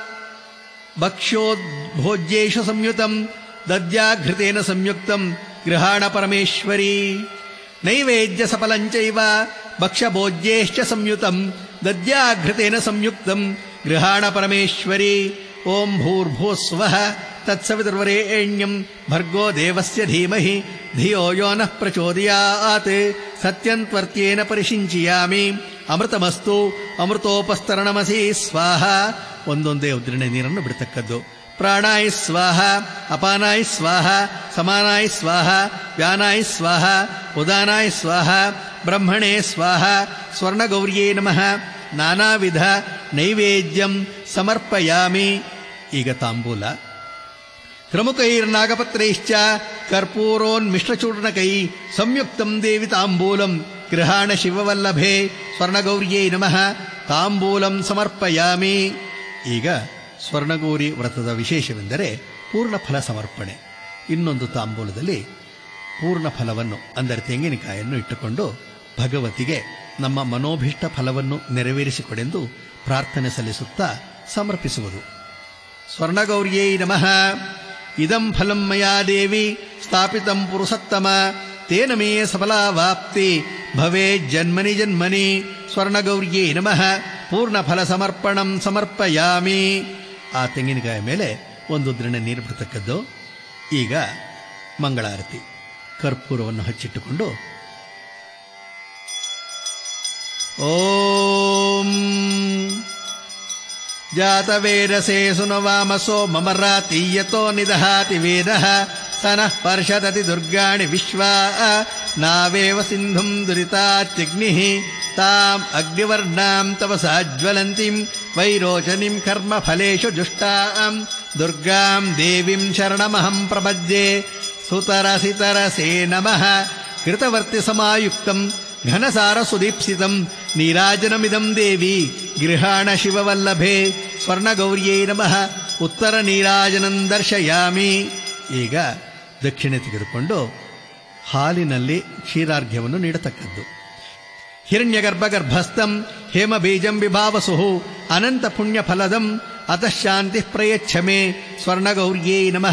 S1: ಭಕ್ಷ್ಯೋದ್ಭೋಜ್ಯೇಷು ಸಂಯುತಂ ದದ್ಯಾಘೃತೇನ ಸಂಯುಕ್ತಂ ಗೃಹಾಣ ಪರಮೇಶ್ವರಿ. ನೈವೇದ್ಯ ಸಫಲಂಚೈವ ಭಕ್ಷ್ಯಭೋಜ್ಯೇಶ್ಚ ಸಂಯುತಂ ದದ್ಯಾಘೃತೇನ ಸಂಯುಕ್ತಂ ಗೃಹಾಣ ಪರಮೇಶ್ವರಿ. ಓಂ ಭೂರ್ಭುವಸ್ವಃ ತತ್ಸವಿತುರ್ವರೆಣ್ಯಂ ಭರ್ಗೋ ದೇವಸ್ಯ ಧೀಮಹಿ ಧಿಯೋ ಯೋ ನಃ ಪ್ರಚೋದಯಾತ್. ಸತ್ಯಂತ್ವರ್ತ್ಯೇನ ಪರಿಶಿಂಚಿಯಾಮಿ. ಅಮೃತಮಸ್ತು ಅಮೃತೋಪಸ್ತರಣಮಸಿ ಸ್ವಾಹ. ಒಂದೊಂದೇ ಉದ್ದಿರಣೆ ನೀರನ್ನು ಬಿಡತಕ್ಕದ್ದು. ಪ್ರಾಣಾಯ ಸ್ವಾಹ, ಅಪಾನಾಯ ಸ್ವಾಹ, ಸಮಾನಾಯ ಸ್ವಾಹ, ವ್ಯಾನಾಯ ಸ್ವಾಹ, ಉದಾನಾಯ ಸ್ವಾಹ, ಬ್ರಹ್ಮಣೇ ಸ್ವಾಹ. ಸ್ವರ್ಣಗೌರ್ಯೈ ನಮಃ ನಾನಾವಿಧ ನೈವೇದ್ಯಂ ಸಮರ್ಪಯಾಮಿ. ಈಗ ತಾಂಬೂಲ. ಕ್ರಮುಕೈರ್ನಾಗಪತ್ರೈಶ್ಚ ಕರ್ಪೂರೋನ್ಮಿಶ್ರಚೂರ್ಣಕೈ ಸಂಯುಕ್ತಂ ದೇವಿ ತಾಂಬೂಲಂ ಗೃಹಾಣ ಶಿವವಲ್ಲಭೆ. ಸ್ವರ್ಣಗೌರ್ಯೈ ನಮಃ ತಾಂಬೂಲಂ ಸಮರ್ಪಯಾಮಿ. ಈಗ ಸ್ವರ್ಣಗೌರಿ ವ್ರತದ ವಿಶೇಷವೆಂದರೆ ಪೂರ್ಣ ಫಲ ಸಮರ್ಪಣೆ. ಇನ್ನೊಂದು ತಾಂಬೂಲದಲ್ಲಿ ಪೂರ್ಣ ಫಲವನ್ನು ಅಂದರೆ ತೆಂಗಿನಕಾಯನ್ನು ಇಟ್ಟುಕೊಂಡು ಭಗವತಿಗೆ ನಮ್ಮ ಮನೋಭೀಷ್ಟ ಫಲವನ್ನು ನೆರವೇರಿಸಿಕೊಡೆಂದು ಪ್ರಾರ್ಥನೆ ಸಲ್ಲಿಸುತ್ತಾ ಸಮರ್ಪಿಸುವುದು. ಸ್ವರ್ಣಗೌರ್ಯೈ ನಮಃ. ಇದಂ ಫಲಂ ಮಯಾ ದೇವಿ ಸ್ಥಾಪಿತಂ ಪುರುಷೋತ್ತಮ ತೇನ ಮೇ ಸಫಲಾವಾಪ್ತಿ ಭವೇ ಜನ್ಮನಿ ಜನ್ಮನಿ. ಸ್ವರ್ಣಗೌರ್ಯೈ ನಮಃ. ಪೂರ್ಣ ಫಲ ಸಮರ್ಪಣಂ ಸಮರ್ಪಯಾಮಿ. ಆ ತೆಂಗಿನಕಾಯ ಮೇಲೆ ಒಂದು ದೃಢ ನೀರು ಬಿಡ್ತಕ್ಕದ್ದು. ಈಗ ಮಂಗಳಾರತಿ. ಕರ್ಪೂರವನ್ನು ಹಚ್ಚಿಟ್ಟುಕೊಂಡು ಓಂ ಜಾತವೇದಸೇ ಸುನವಾಮಸೋ ಮಮರಾತೀಯತೋ ನಿದಹಾತಿ ವೇದಃ ಸನಃ ಪರ್ಷದತಿ ದುರ್ಗಾಣಿ ವಿಶ್ವಾ ನಾವೇವ ಸಿಂಧುಂ ದುರಿತಾತ್ಯಗ್ನಿಃ ತಾಂ ಅಗ್ನಿವರ್ಣಾಂ ತಪಸಾ ಜ್ವಲಂತಿಂ ವೈರೋಚನಿಂ ಕರ್ಮ ಫಲೇಷು ಜುಷ್ಟಾಂ ದುರ್ಗಾಂ ದೇವಿಂ ಶರಣಮಹಂ ಪ್ರಪದ್ಯೆ. ಸುತರಸಿತರಸೇ ನಮಃ. ಕೃತವರ್ತಿ ಸಮಾಯುಕ್ತಂ ಘನಸಾರ ಸುದೀಪ್ಸಿತಂ ನೀರಾಜನಮಿದಂ ದೇವಿ ಗೃಹಾಣ ಶಿವವಲ್ಲಭೆ. ಸ್ವರ್ಣಗೌರ್ಯೈ ನಮಃ. ಉತ್ತರ ನೀರಾಜನಂ ದರ್ಶಯಾಮಿ. ಈಗ ದಕ್ಷಿಣೆ ತೆಗೆದುಕೊಂಡು ಹಾಲಿನಲ್ಲಿ ಕ್ಷೀರಾರ್ಘ್ಯವನ್ನು ನೀಡತಕ್ಕದ್ದು. ಹಿರಣ್ಯಗರ್ಭ ಗರ್ಭಸ್ಥಂ ಹೇಮ ಬೀಜಂ ವಿಭಾವಸುಃ ಅನಂತ ಪುಣ್ಯ ಫಲದಂ ಅತಃ ಶಾಂತಿ ಪ್ರಯಚ್ಛಮೆ. ಸ್ವರ್ಣಗೌರ್ಯೈ ನಮಃ.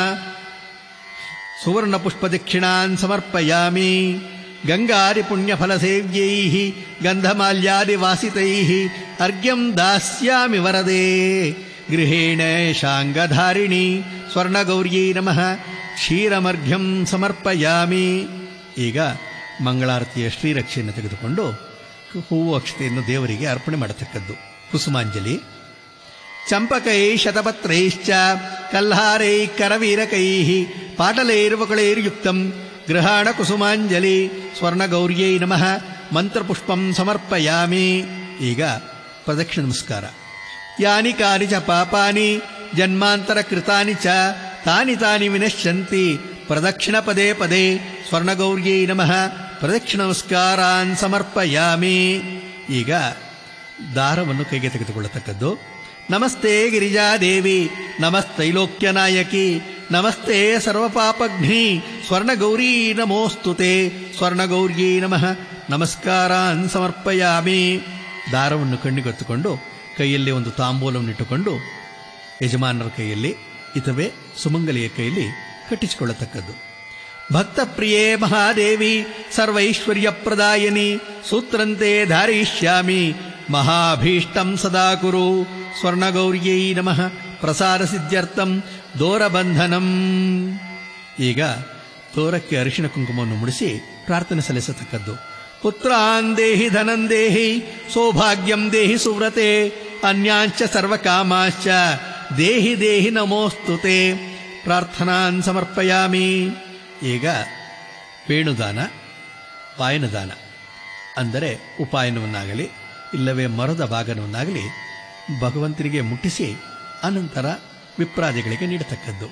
S1: ಸುವರ್ಣ ಪುಷ್ಪ ದಕ್ಷಿಣಾನ್ ಸಮರ್ಪಯಾಮಿ. ಗಂಗಾದಿ ಪುಣ್ಯ ಫಲ ಸೇವ್ಯೈಃ ಗಂಧಮಾಲ್ಯಾದಿ ವಾಸಿತೈಃ ಅರ್ಘ್ಯಂ ದಾಸ್ಯಾಮಿ ವರದೇ ಗೃಹೇಣ ಶಾಂಗಧಾರಿಣಿ. ಸ್ವರ್ಣಗೌರ್ಯೈ ನಮಃ. ಕ್ಷೀರಮರ್ಘ್ಯಂ ಸಮರ್ಪಯಾಮಿ. ಈಗ ಮಂಗಳಾರತಿಯ ಶ್ರೀರಕ್ಷೆಯನ್ನು ತೆಗೆದುಕೊಂಡು ಹೂವು ಅಕ್ಷತೆಯನ್ನು ದೇವರಿಗೆ ಅರ್ಪಣೆ ಮಾಡತಕ್ಕದ್ದು. ಕುಸುಮಾಂಜಲಿ. ಚಂಪಕೈ ಶತಪತ್ರೈಶ್ಚ ಕಲ್ಹಾರೈ ಕರವೀರಕೈಃ ಪಾಟಲೈರ್ವಕಳೈರ್ಯುಕ್ತಂ ಗೃಹಾಣ ಕುಸುಮಾಂಜಲಿ. ಸ್ವರ್ಣಗೌರ್ಯೈ ನಮಃ. ಮಂತ್ರಪುಷ್ಪಂ ಸಮರ್ಪಯಾಮಿ. ಈಗ ಪ್ರದಕ್ಷಿಣ ನಮಸ್ಕಾರ. ಯಾನಿ ಕಾನಿ ಚ ಪಾಪಾನಿ ಜನ್ಮಾಂತರ ಕೃತಾನಿ ಚ ತಾನಿ ತಾನಿ ವಿನಶ್ಯಂತಿ ಪ್ರದಕ್ಷಿಣ ಪದೇ ಪದೇ. ಸ್ವರ್ಣಗೌರ್ಯೈ ನಮಃ. ಪ್ರದಕ್ಷಿಣ ನಮಸ್ಕಾರಾನ್ ಸಮರ್ಪಯಾಮಿ. ಈಗ ದಾರವನ್ನು ಕೈಗೆ ತೆಗೆದುಕೊಳ್ಳತಕ್ಕದ್ದು. ನಮಸ್ತೆ ಗಿರಿಜಾದೇವಿ ನಮಸ್ತೈಲೋಕ್ಯ ನಾಯಕಿ ನಮಸ್ತೆ ಸರ್ವಪಾಪಘ್ನಿ ಸ್ವರ್ಣಗೌರೀ ನಮೋಸ್ತುತೆ. ಸ್ವರ್ಣಗೌರ್ಯೈ ನಮಃ. ನಮಸ್ಕಾರಾನ್ ಸಮರ್ಪಯಾಮಿ. ದಾರವನ್ನು ಕಣ್ಣಿಗೊತ್ತುಕೊಂಡು ಕೈಯಲ್ಲಿ ಒಂದು ತಾಂಬೂಲವನ್ನು ಇಟ್ಟುಕೊಂಡು ಯಜಮಾನರ ಕೈಯಲ್ಲಿ ಇತವೇ ಸುಮಂಗಲಿಯ ಕೈಯಲ್ಲಿ ಕಟ್ಟಿಸಿಕೊಳ್ಳತಕ್ಕದ್ದು. ಭಕ್ತ ಪ್ರಿಯೇ ಮಹಾದೇವಿ ಸರ್ವೈಶ್ವರ್ಯ ಪ್ರದಾಯನಿ ಸೂತ್ರಂತೆ ಧಾರಯಿಷ್ಯಾಮಿ ಮಹಾಭೀಷ್ಟಂ ಸದಾ ಕುರು. ಸ್ವರ್ಣಗೌರ್ಯೈ ನಮಃ. ಪ್ರಸಾದ ಸಿದ್ಧ್ಯರ್ಥಂ ದೋರಬಂಧನಂ. ಈಗ ದೋರಕ್ಕೆ ಅರಿಶಿಣ ಕುಂಕುಮವನ್ನು ಮುಡಿಸಿ ಪ್ರಾರ್ಥನೆ ಸಲ್ಲಿಸತಕ್ಕದ್ದು. ಪುತ್ರಾನ್ ದೇಹಿ ಧನಂ ದೇಹಿ ಸೌಭಾಗ್ಯಂ ದೇಹಿ ಸುವ್ರತೆ ಅನ್ಯಾಂಚ ಸರ್ವಕಾಮಾಶ್ಚ ದೇಹಿ ದೇಹಿ ನಮೋಸ್ತುತೆ. ಪ್ರಾರ್ಥನಾನ್ ಸಮರ್ಪಯಾಮಿ. ಈಗ ವೇಣುದಾನ ವಾಯನದಾನ ಅಂದರೆ ಉಪಾಯನವನ್ನಾಗಲಿ ಇಲ್ಲವೇ ಮರದ ಭಾಗನವನ್ನಾಗಲಿ ಭಗವಂತನಿಗೆ ಮುಟ್ಟಿಸಿ ಅನಂತರ ವಿಪ್ರಾದಿಗಳಿಗೆ ನೀಡತಕ್ಕದ್ದು.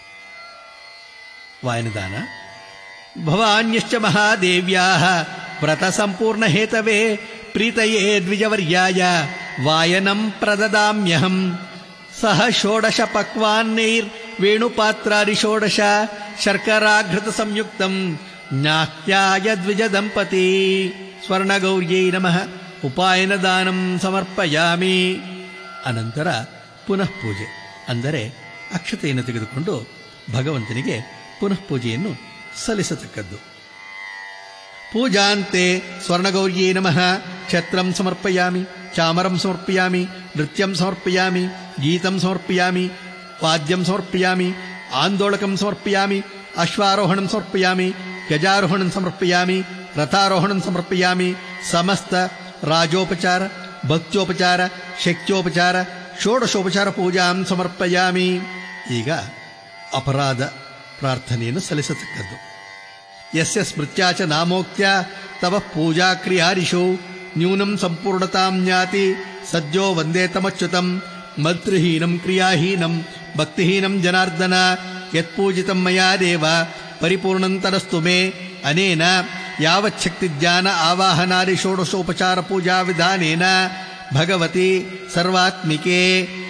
S1: ವಾಯನದಾನ. ಭವಾನ್ಯಶ್ಚ ಮಹಾದೇವ್ಯಾಃ ವ್ರತ ಸಂಪೂರ್ಣ ಹೇತವೇ ಪ್ರೀತಯೇ ದ್ವಿಜವರ್ಯಾಯ ವಾಯನಂ ಪ್ರದದಾಮ್ಯಹಂ. ಸಹ ಷೋಡಶ ಪಕ್ವಾನ್ನೈರ್ ವೇಣುಪಾತ್ರಾದಿ ಷೋಡಶ ಶರ್ಕರಾಘೃತ ಸಂಯುಕ್ತಂ ಜ್ಞಾತ್ಯಾಯ ದ್ವಿಜ ದಂಪತಿ. ಸ್ವರ್ಣಗೌರ್ಯೈ ನಮಃ. ಉಪಾಯನದಾನಂ ಸಮರ್ಪಯಾಮಿ. ಅನಂತರ ಪುನಃ ಪೂಜೆ ಅಂದರೆ ಅಕ್ಷತೆಯನ್ನು ತೆಗೆದುಕೊಂಡು ಭಗವಂತನಿಗೆ ಪುನಃ ಪೂಜೆಯನ್ನು ಸಲ್ಲಿಸತಕ್ಕದ್ದು. ಪೂಜಾಂತೆ ಸ್ವರ್ಣಗೌರ್ಯೈ ನಮಃ. ಛತ್ರಂ ಸಮರ್ಪಯಾಮಿ ಚಾಮರಂ ಸಮರ್ಪಯಾಮಿ ನೃತ್ಯಂ ಸಮರ್ಪಯಾಮಿ ಗೀತಂ ಸಮರ್ಪಯಾಮಿ ವಾದ್ಯಂ ಸಮರ್ಪಯಾಮಿ ಆಂದೋಳಕಂ ಸಮರ್ಪಯಾಮಿ ಅಶ್ವಾರೋಹಣಂ ಸಮರ್ಪಯಾಮಿ ಗಜಾರೋಹಣಂ ಸಮರ್ಪಯಾಮಿ ರಥಾರೋಹಣಂ ಸಮರ್ಪಯಾಮಿ. ಸಮಸ್ತ ರಾಜೋಪಚಾರ ಭಕ್ತ್ಯೋಪಚಾರ ಶಕ್ತ್ಯೋಪಚಾರ ಷೋಡಶೋಪಚಾರ ಪೂಜಾಂ ಸಮರ್ಪಯಾಮಿ. ಈಗ ಅಪರಾಧ ಪ್ರಾರ್ಥನೆಯನ್ನು ಸಲ್ಲಿಸತಕ್ಕದ್ದು. ಯಸ್ಯ ಸ್ಮೃತ್ಯಾ ಚ ನಾಮೋಕ್ತ್ಯ ತವ ಪೂಜಾ ಕ್ರಿಯಾರಿಷು ನ್ಯೂನಂ ಸಂಪೂರ್ಣತಾಂ ಜ್ಞಾತಿ ಸದ್ಯೋ ವಂದೇ ತಮಚ್ಯುತಂ. ಮಂತ್ರಹೀನಂ ಕ್ರಿಯಾಹೀನಂ ಭಕ್ತಿಹೀನಂ ಜನಾರ್ದನ ಯತ್ಪೂಜಿತಂ ಮಯಾ ದೇವ ಪರಿಪೂರ್ಣಂ ತರಸ್ತು ಮೇ. ಅನೇನ ಯಾವಚ್ಛಕ್ತಿ ಜ್ಞಾನ ಆವಾಹನಾದಿ ಷೋಡಶೋಪಚಾರ ಪೂಜಾ ವಿಧಾನೇನ ಭಗವತಿ ಸರ್ವಾತ್ಮಿಕೆ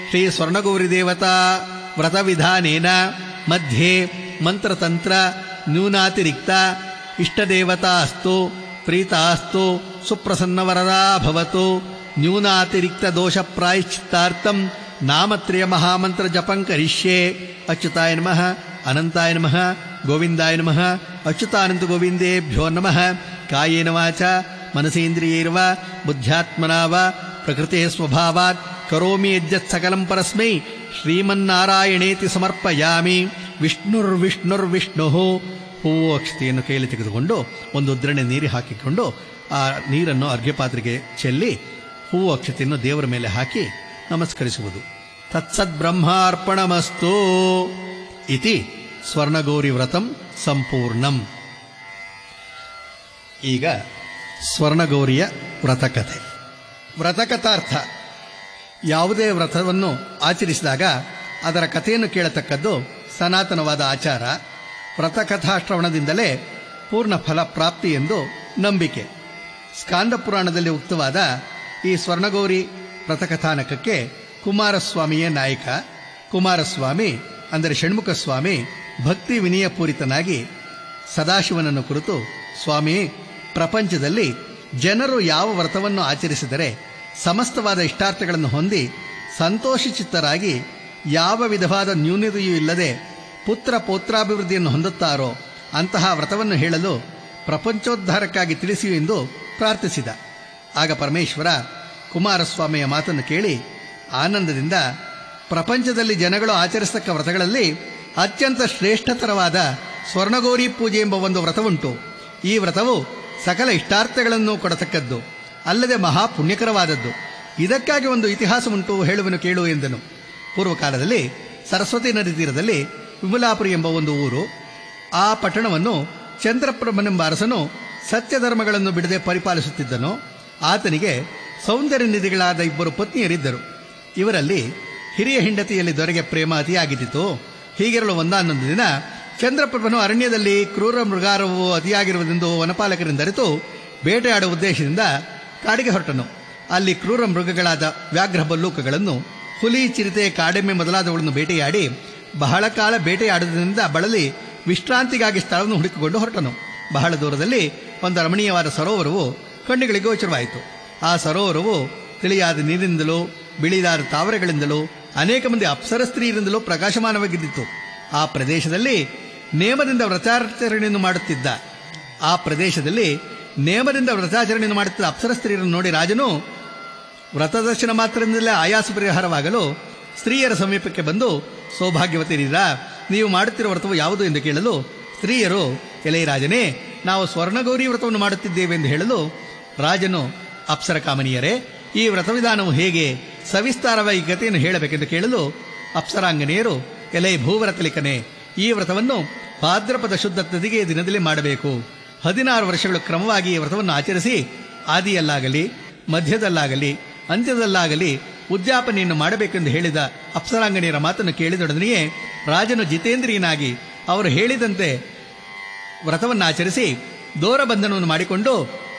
S1: ಶ್ರೀ ಸ್ವರ್ಣಗೌರಿ ದೇವತಾ ವ್ರತವಿಧಾನೇನ ಮಧ್ಯೆ ಮಂತ್ರತಂತ್ರ ನ್ಯೂನಾತಿರಿಕ್ತ ಇಷ್ಟದೇವತಾ ಅಸ್ತು ಪ್ರೀತಾಸ್ತು ಸುಪ್ರಸನ್ನವರದಾ ಭವತು ನ್ಯೂನಾತಿರಿಕ್ತ ದೋಷ ಪ್ರಾಯಶ್ಚಿತ್ತಾರ್ಥಂ ನಾಮತ್ರಯ ಮಹಾಮಂತ್ರ ಜಪಂ ಕರಿಷ್ಯೆ. ಅಚ್ಯುತಾಯ ನಮಃ, ಅನಂತಾಯ ನಮಃ, ಗೋವಿಂದಾಯ ನಮಃ, ಅಚ್ಯುತಾನಂತ ಗೋವಿಂದೇಭ್ಯೋ ನಮಃ. ಕಾಯೇನ ವಾಚ ಮನಸೇಂದ್ರಿಯೈರ್ವ ಬುದ್ಧ್ಯಾತ್ಮನಾ ವಾ ಪ್ರಕೃತೆ ಸ್ವಭಾವಾತ್ ಕರೋಮಿ ಯಜ್ಜತ್ ಸಕಲಂ ಪರಸ್ಮೈ ಶ್ರೀಮನ್ನಾರಾಯಣೇತಿ ಸಮರ್ಪಯಾಮಿ. ವಿಷ್ಣುರ್ವಿಷ್ಣುರ್ವಿಷ್ಣು. ಹೂವು ಅಕ್ಷತೆಯನ್ನು ಕೈಯಲ್ಲಿ ತೆಗೆದುಕೊಂಡು ಒಂದು ಉದ್ರಣೆ ನೀರು ಹಾಕಿಕೊಂಡು ಆ ನೀರನ್ನು ಅರ್ಘ್ಯಪಾತ್ರೆಗೆ ಚೆಲ್ಲಿ ಹೂವು ಅಕ್ಷತೆಯನ್ನು ದೇವರ ಮೇಲೆ ಹಾಕಿ ನಮಸ್ಕರಿಸುವುದು. ತತ್ಸದ್ಬ್ರಹ್ಮಾರ್ಪಣಮಸ್ತು ಇತಿ ಸ್ವರ್ಣಗೌರಿ ವ್ರತಂ ಸಂಪೂರ್ಣಂ. ಈಗ ಸ್ವರ್ಣಗೌರಿಯ ವ್ರತಕಥೆ. ವ್ರತಕಥಾರ್ಥ: ಯಾವುದೇ ವ್ರತವನ್ನು ಆಚರಿಸಿದಾಗ ಅದರ ಕಥೆಯನ್ನು ಕೇಳತಕ್ಕದ್ದು ಸನಾತನವಾದ ಆಚಾರ. ವ್ರತಕಥಾಶ್ರವಣದಿಂದಲೇ ಪೂರ್ಣ ಫಲ ಪ್ರಾಪ್ತಿ ಎಂದು ನಂಬಿಕೆ. ಸ್ಕಾಂದ ಪುರಾಣದಲ್ಲಿ ಉಕ್ತವಾದ ಈ ಸ್ವರ್ಣಗೌರಿ ವ್ರತಕಥಾನಕಕ್ಕೆ ಕುಮಾರಸ್ವಾಮಿಯೇ ನಾಯಕ. ಕುಮಾರಸ್ವಾಮಿ ಅಂದರೆ ಷಣ್ಮುಖ ಸ್ವಾಮಿ ಭಕ್ತಿ ವಿನಯಪೂರಿತನಾಗಿ ಸದಾಶಿವನನ್ನು ಕುರಿತು, ಸ್ವಾಮಿ, ಪ್ರಪಂಚದಲ್ಲಿ ಜನರು ಯಾವ ವ್ರತವನ್ನು ಆಚರಿಸಿದರೆ ಸಮಸ್ತವಾದ ಇಷ್ಟಾರ್ಥಗಳನ್ನು ಹೊಂದಿ ಸಂತೋಷಚಿತ್ತರಾಗಿ ಯಾವ ವಿಧವಾದ ನ್ಯೂನತೆಯೂ ಇಲ್ಲದೆ ಪುತ್ರ ಪೌತ್ರಾಭಿವೃದ್ಧಿಯನ್ನು ಹೊಂದುತ್ತಾರೋ ಅಂತಹ ವ್ರತವನ್ನು ಹೇಳಲು ಪ್ರಪಂಚೋದ್ಧಾರಕ್ಕಾಗಿ ತಿಳಿಸಿ ಎಂದು ಪ್ರಾರ್ಥಿಸಿದ. ಆಗ ಪರಮೇಶ್ವರ ಕುಮಾರಸ್ವಾಮಿಯ ಮಾತನ್ನು ಕೇಳಿ ಆನಂದದಿಂದ, ಪ್ರಪಂಚದಲ್ಲಿ ಜನಗಳು ಆಚರಿಸತಕ್ಕ ವ್ರತಗಳಲ್ಲಿ ಅತ್ಯಂತ ಶ್ರೇಷ್ಠತರವಾದ ಸ್ವರ್ಣಗೌರಿ ಪೂಜೆ ಎಂಬ ಒಂದು ವ್ರತವುಂಟು. ಈ ವ್ರತವು ಸಕಲ ಇಷ್ಟಾರ್ಥಗಳನ್ನು ಕೊಡತಕ್ಕದ್ದು, ಅಲ್ಲದೆ ಮಹಾಪುಣ್ಯಕರವಾದದ್ದು. ಇದಕ್ಕಾಗಿ ಒಂದು ಇತಿಹಾಸವುಂಟು, ಹೇಳುವನು ಕೇಳು ಎಂದನು. ಪೂರ್ವಕಾಲದಲ್ಲಿ ಸರಸ್ವತಿ ನದಿ ತೀರದಲ್ಲಿ ವಿಮಲಾಪುರಿ ಎಂಬ ಒಂದು ಊರು. ಆ ಪಟ್ಟಣವನ್ನು ಚಂದ್ರಪ್ರಭನೆಂಬ ಅರಸನು ಸತ್ಯಧರ್ಮಗಳನ್ನು ಬಿಡದೆ ಪರಿಪಾಲಿಸುತ್ತಿದ್ದನು. ಆತನಿಗೆ ಸೌಂದರ್ಯ ನಿಧಿಗಳಾದ ಇಬ್ಬರು ಪತ್ನಿಯರಿದ್ದರು. ಇವರಲ್ಲಿ ಹಿರಿಯ ಹೆಂಡತಿಯಲ್ಲಿ ದೊರೆಗೆ ಪ್ರೇಮ ಅತಿಯಾಗಿದ್ದಿತು. ಹೀಗಿರಲು ಒಂದಾನೊಂದು ದಿನ ಚಂದ್ರಪ್ರಭನು ಅರಣ್ಯದಲ್ಲಿ ಕ್ರೂರ ಮೃಗಾರವು ಅತಿಯಾಗಿರುವುದೆಂದು ವನಪಾಲಕರಿಂದರಿತು ಬೇಟೆಯಾಡುವ ಉದ್ದೇಶದಿಂದ ಕಾಡಿಗೆ ಹೊರಟನು. ಅಲ್ಲಿ ಕ್ರೂರ ಮೃಗಗಳಾದ ವ್ಯಾಘ್ರ ಬಲ್ಲೂಕಗಳನ್ನು, ಹುಲಿ, ಚಿರತೆ, ಕಾಡೆಮ್ಮೆ ಮೊದಲಾದವುಗಳನ್ನು ಬೇಟೆಯಾಡಿ ಬಹಳ ಕಾಲ ಬೇಟೆಯಾಡುವುದರಿಂದ ಬಳಲಿ ವಿಶ್ರಾಂತಿಗಾಗಿ ಸ್ಥಳವನ್ನು ಹುಡುಕಿಕೊಂಡು ಹೊರಟನು. ಬಹಳ ದೂರದಲ್ಲಿ ಒಂದು ರಮಣೀಯವಾದ ಸರೋವರವು ಕಣ್ಣುಗಳಿಗೆ ಗೋಚರವಾಯಿತು. ಆ ಸರೋವರವು ತಿಳಿಯಾದ ನೀರಿನಿಂದಲೂ ಬಿಳಿದಾದ ತಾವರೆಗಳಿಂದಲೂ ಅನೇಕ ಮಂದಿ ಅಪ್ಸರ ಸ್ತ್ರೀಯರಿಂದಲೂ ಪ್ರಕಾಶಮಾನವಾಗಿದ್ದಿತ್ತು. ಆ ಪ್ರದೇಶದಲ್ಲಿ ನೇಮದಿಂದ ವ್ರತಾಚರಣೆಯನ್ನು ಮಾಡುತ್ತಿದ್ದ ಆ ಪ್ರದೇಶದಲ್ಲಿ ನೇಮದಿಂದ ವ್ರತಾಚರಣೆಯನ್ನು ಮಾಡುತ್ತಿದ್ದ ಅಪ್ಸರ ಸ್ತ್ರೀಯರನ್ನು ನೋಡಿ ರಾಜನು ವ್ರತದರ್ಶನ ಮಾತ್ರದಿಂದಲೇ ಆಯಾಸ ಪರಿಹಾರವಾಗಲು ಸ್ತ್ರೀಯರ ಸಮೀಪಕ್ಕೆ ಬಂದು, ಸೌಭಾಗ್ಯವತಿಯರಿರಾ, ನೀವು ಮಾಡುತ್ತಿರುವ ವ್ರತವು ಯಾವುದು ಎಂದು ಕೇಳಲು ಸ್ತ್ರೀಯರು, ಎಲೈ ರಾಜನೇ, ನಾವು ಸ್ವರ್ಣಗೌರಿ ವ್ರತವನ್ನು ಮಾಡುತ್ತಿದ್ದೇವೆ ಎಂದು ಹೇಳಲು ರಾಜನು, ಅಪ್ಸರ ಕಾಮನಿಯರೇ, ಈ ವ್ರತವಿಧಾನವು ಹೇಗೆ, ಸವಿಸ್ತಾರವಾಗಿ ಗತಿಯನ್ನು ಹೇಳಬೇಕೆಂದು ಕೇಳಲು ಅಪ್ಸರಾಂಗನೆಯರು, ಎಲೈ ಭೂವ್ರತಲಿಕನೇ, ಈ ವ್ರತವನ್ನು ಭಾದ್ರಪದ ಶುದ್ಧ ತದಿಗೆ ದಿನದಲ್ಲಿ ಮಾಡಬೇಕು. ಹದಿನಾರು ವರ್ಷಗಳು ಕ್ರಮವಾಗಿ ಈ ವ್ರತವನ್ನು ಆಚರಿಸಿ ಆದಿಯಲ್ಲಾಗಲಿ ಮಧ್ಯದಲ್ಲಾಗಲಿ ಅಂತ್ಯದಲ್ಲಾಗಲಿ ಉದ್ಯಾಪನೆಯನ್ನು ಮಾಡಬೇಕೆಂದು ಹೇಳಿದ ಅಪ್ಸರಾಂಗನೆಯರ ಮಾತನ್ನು ಕೇಳಿದೊಡನೆಯೇ ರಾಜನು ಜಿತೇಂದ್ರಿಯನಾಗಿ ಅವರು ಹೇಳಿದಂತೆ ವ್ರತವನ್ನು ಆಚರಿಸಿ ದೂರಬಂಧನವನ್ನು ಮಾಡಿಕೊಂಡು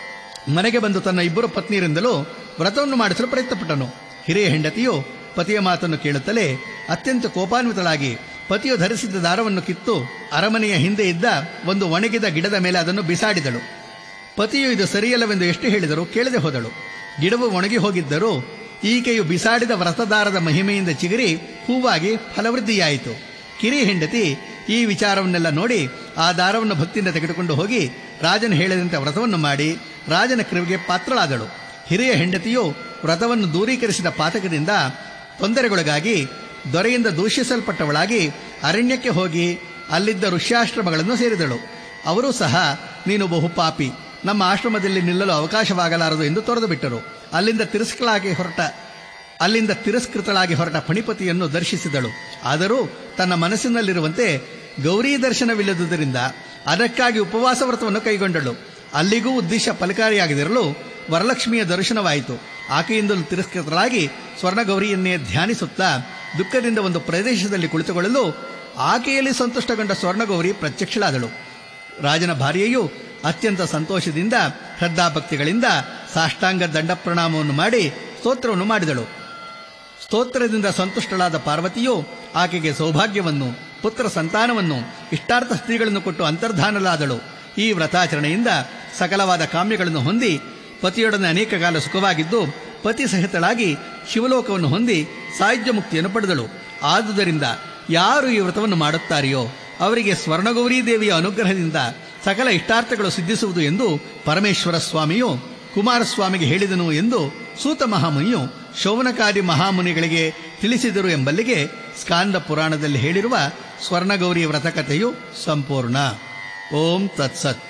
S1: ಮನೆಗೆ ಬಂದು ತನ್ನ ಇಬ್ಬರು ಪತ್ನಿಯರಿಂದಲೂ ವ್ರತವನ್ನು ಮಾಡಿಸಲು ಪ್ರಯತ್ನಪಟ್ಟನು. ಹಿರಿಯ ಹೆಂಡತಿಯು ಪತಿಯ ಮಾತನ್ನು ಕೇಳುತ್ತಲೇ ಅತ್ಯಂತ ಕೋಪಾನ್ವಿತಳಾಗಿ ಪತಿಯು ಧರಿಸಿದ್ದ ದಾರವನ್ನು ಕಿತ್ತು ಅರಮನೆಯ ಹಿಂದೆ ಇದ್ದ ಒಂದು ಒಣಗಿದ ಗಿಡದ ಮೇಲೆ ಅದನ್ನು ಬಿಸಾಡಿದಳು. ಪತಿಯು ಇದು ಸರಿಯಲ್ಲವೆಂದು ಎಷ್ಟು ಹೇಳಿದರೂ ಕೇಳದೆ ಹೋದಳು. ಗಿಡವು ಒಣಗಿ ಹೋಗಿದ್ದರೂ ಈಕೆಯು ಬಿಸಾಡಿದ ವ್ರತದಾರದ ಮಹಿಮೆಯಿಂದ ಚಿಗುರಿ ಹೂವಾಗಿ ಫಲವೃದ್ಧಿಯಾಯಿತು. ಕಿರಿ ಹೆಂಡತಿ ಈ ವಿಚಾರವನ್ನೆಲ್ಲ ನೋಡಿ ಆ ದಾರವನ್ನು ಭಕ್ತಿಯಿಂದ ತೆಗೆದುಕೊಂಡು ಹೋಗಿ ರಾಜನು ಹೇಳಿದಂತೆ ವ್ರತವನ್ನು ಮಾಡಿ ರಾಜನ ಕೃಪೆಗೆ ಪಾತ್ರಳಾದಳು. ಹಿರಿಯ ಹೆಂಡತಿಯು ವ್ರತವನ್ನು ದೂರೀಕರಿಸಿದ ಪಾತಕದಿಂದ ತೊಂದರೆಗೊಳಗಾಗಿ ದೊರೆಯಿಂದ ದೂಷಿಸಲ್ಪಟ್ಟವಳಾಗಿ ಅರಣ್ಯಕ್ಕೆ ಹೋಗಿ ಅಲ್ಲಿದ್ದ ಋಷ್ಯಾಶ್ರಮಗಳನ್ನು ಸೇರಿದಳು. ಅವರೂ ಸಹ, ನೀನು ಬಹುಪಾಪಿ, ನಮ್ಮ ಆಶ್ರಮದಲ್ಲಿ ನಿಲ್ಲಲು ಅವಕಾಶವಾಗಲಾರದು ಎಂದು ತೊರೆದು ಬಿಟ್ಟರು. ಅಲ್ಲಿಂದ ತಿರಸ್ಕೃತಳಾಗಿ ಹೊರಟ ಅಲ್ಲಿಂದ ತಿರಸ್ಕೃತಳಾಗಿ ಹೊರಟ ಫಣಿಪತಿಯನ್ನು ದರ್ಶಿಸಿದಳು. ಆದರೂ ತನ್ನ ಮನಸ್ಸಿನಲ್ಲಿರುವಂತೆ ಗೌರಿ ದರ್ಶನವಿಲ್ಲದುದರಿಂದ ಅದಕ್ಕಾಗಿ ಉಪವಾಸ ವ್ರತವನ್ನು ಕೈಗೊಂಡಳು. ಅಲ್ಲಿಗೂ ಉದ್ದೇಶ ಫಲಕಾರಿಯಾಗದಿರಲು ವರಲಕ್ಷ್ಮಿಯ ದರ್ಶನವಾಯಿತು. ಆಕೆಯಿಂದಲೂ ತಿರಸ್ಕೃತಳಾಗಿ ಸ್ವರ್ಣಗೌರಿಯನ್ನೇ ಧ್ಯಾನಿಸುತ್ತಾ ದುಃಖದಿಂದ ಒಂದು ಪ್ರದೇಶದಲ್ಲಿ ಕುಳಿತುಕೊಳ್ಳಲು ಆಕೆಯಲ್ಲಿ ಸಂತುಷ್ಟಗೊಂಡ ಸ್ವರ್ಣಗೌರಿ ಪ್ರತ್ಯಕ್ಷಳಾದಳು. ರಾಜನ ಭಾರ್ಯೆಯು ಅತ್ಯಂತ ಸಂತೋಷದಿಂದ ಶ್ರದ್ಧಾಭಕ್ತಿಗಳಿಂದ ಸಾಷ್ಟಾಂಗ ದಂಡ ಪ್ರಣಾಮವನ್ನು ಮಾಡಿ ಸ್ತೋತ್ರವನ್ನು ಮಾಡಿದಳು. ಸ್ತೋತ್ರದಿಂದ ಸಂತುಷ್ಟಳಾದ ಪಾರ್ವತಿಯು ಆಕೆಗೆ ಸೌಭಾಗ್ಯವನ್ನು, ಪುತ್ರ ಸಂತಾನವನ್ನು, ಇಷ್ಟಾರ್ಥ ಸ್ತ್ರೀಗಳನ್ನು ಕೊಟ್ಟು ಅಂತರ್ಧಾನಲಾದಳು. ಈ ವ್ರತಾಚರಣೆಯಿಂದ ಸಕಲವಾದ ಕಾಮ್ಯಗಳನ್ನು ಹೊಂದಿ ಪತಿಯೊಡನೆ ಅನೇಕ ಕಾಲ ಸುಖವಾಗಿದ್ದು ಪತಿ ಸಹಿತಳಾಗಿ ಶಿವಲೋಕವನ್ನು ಹೊಂದಿ ಸಾಯುಜ್ಯ ಮುಕ್ತಿಯನ್ನು ಪಡೆದಳು. ಆದುದರಿಂದ ಯಾರು ಈ ವ್ರತವನ್ನು ಮಾಡುತ್ತಾರೆಯೋ ಅವರಿಗೆ ಸ್ವರ್ಣಗೌರೀ ದೇವಿಯ ಅನುಗ್ರಹದಿಂದ ಸಕಲ ಇಷ್ಟಾರ್ಥಗಳು ಸಿದ್ಧಿಸುವುದು ಎಂದು ಪರಮೇಶ್ವರ ಸ್ವಾಮಿಯು ಕುಮಾರಸ್ವಾಮಿಗೆ ಹೇಳಿದನು ಎಂದು ಸೂತ ಮಹಾಮುನಿಯು ಶೌನಕಾದಿ ಮಹಾಮುನಿಗಳಿಗೆ ತಿಳಿಸಿದರು ಎಂಬಲ್ಲಿಗೆ ಸ್ಕಾಂದ ಪುರಾಣದಲ್ಲಿ ಹೇಳಿರುವ ಸ್ವರ್ಣಗೌರಿ ವ್ರತಕಥೆಯು ಸಂಪೂರ್ಣ. ಓಂ ತತ್ಸತ್.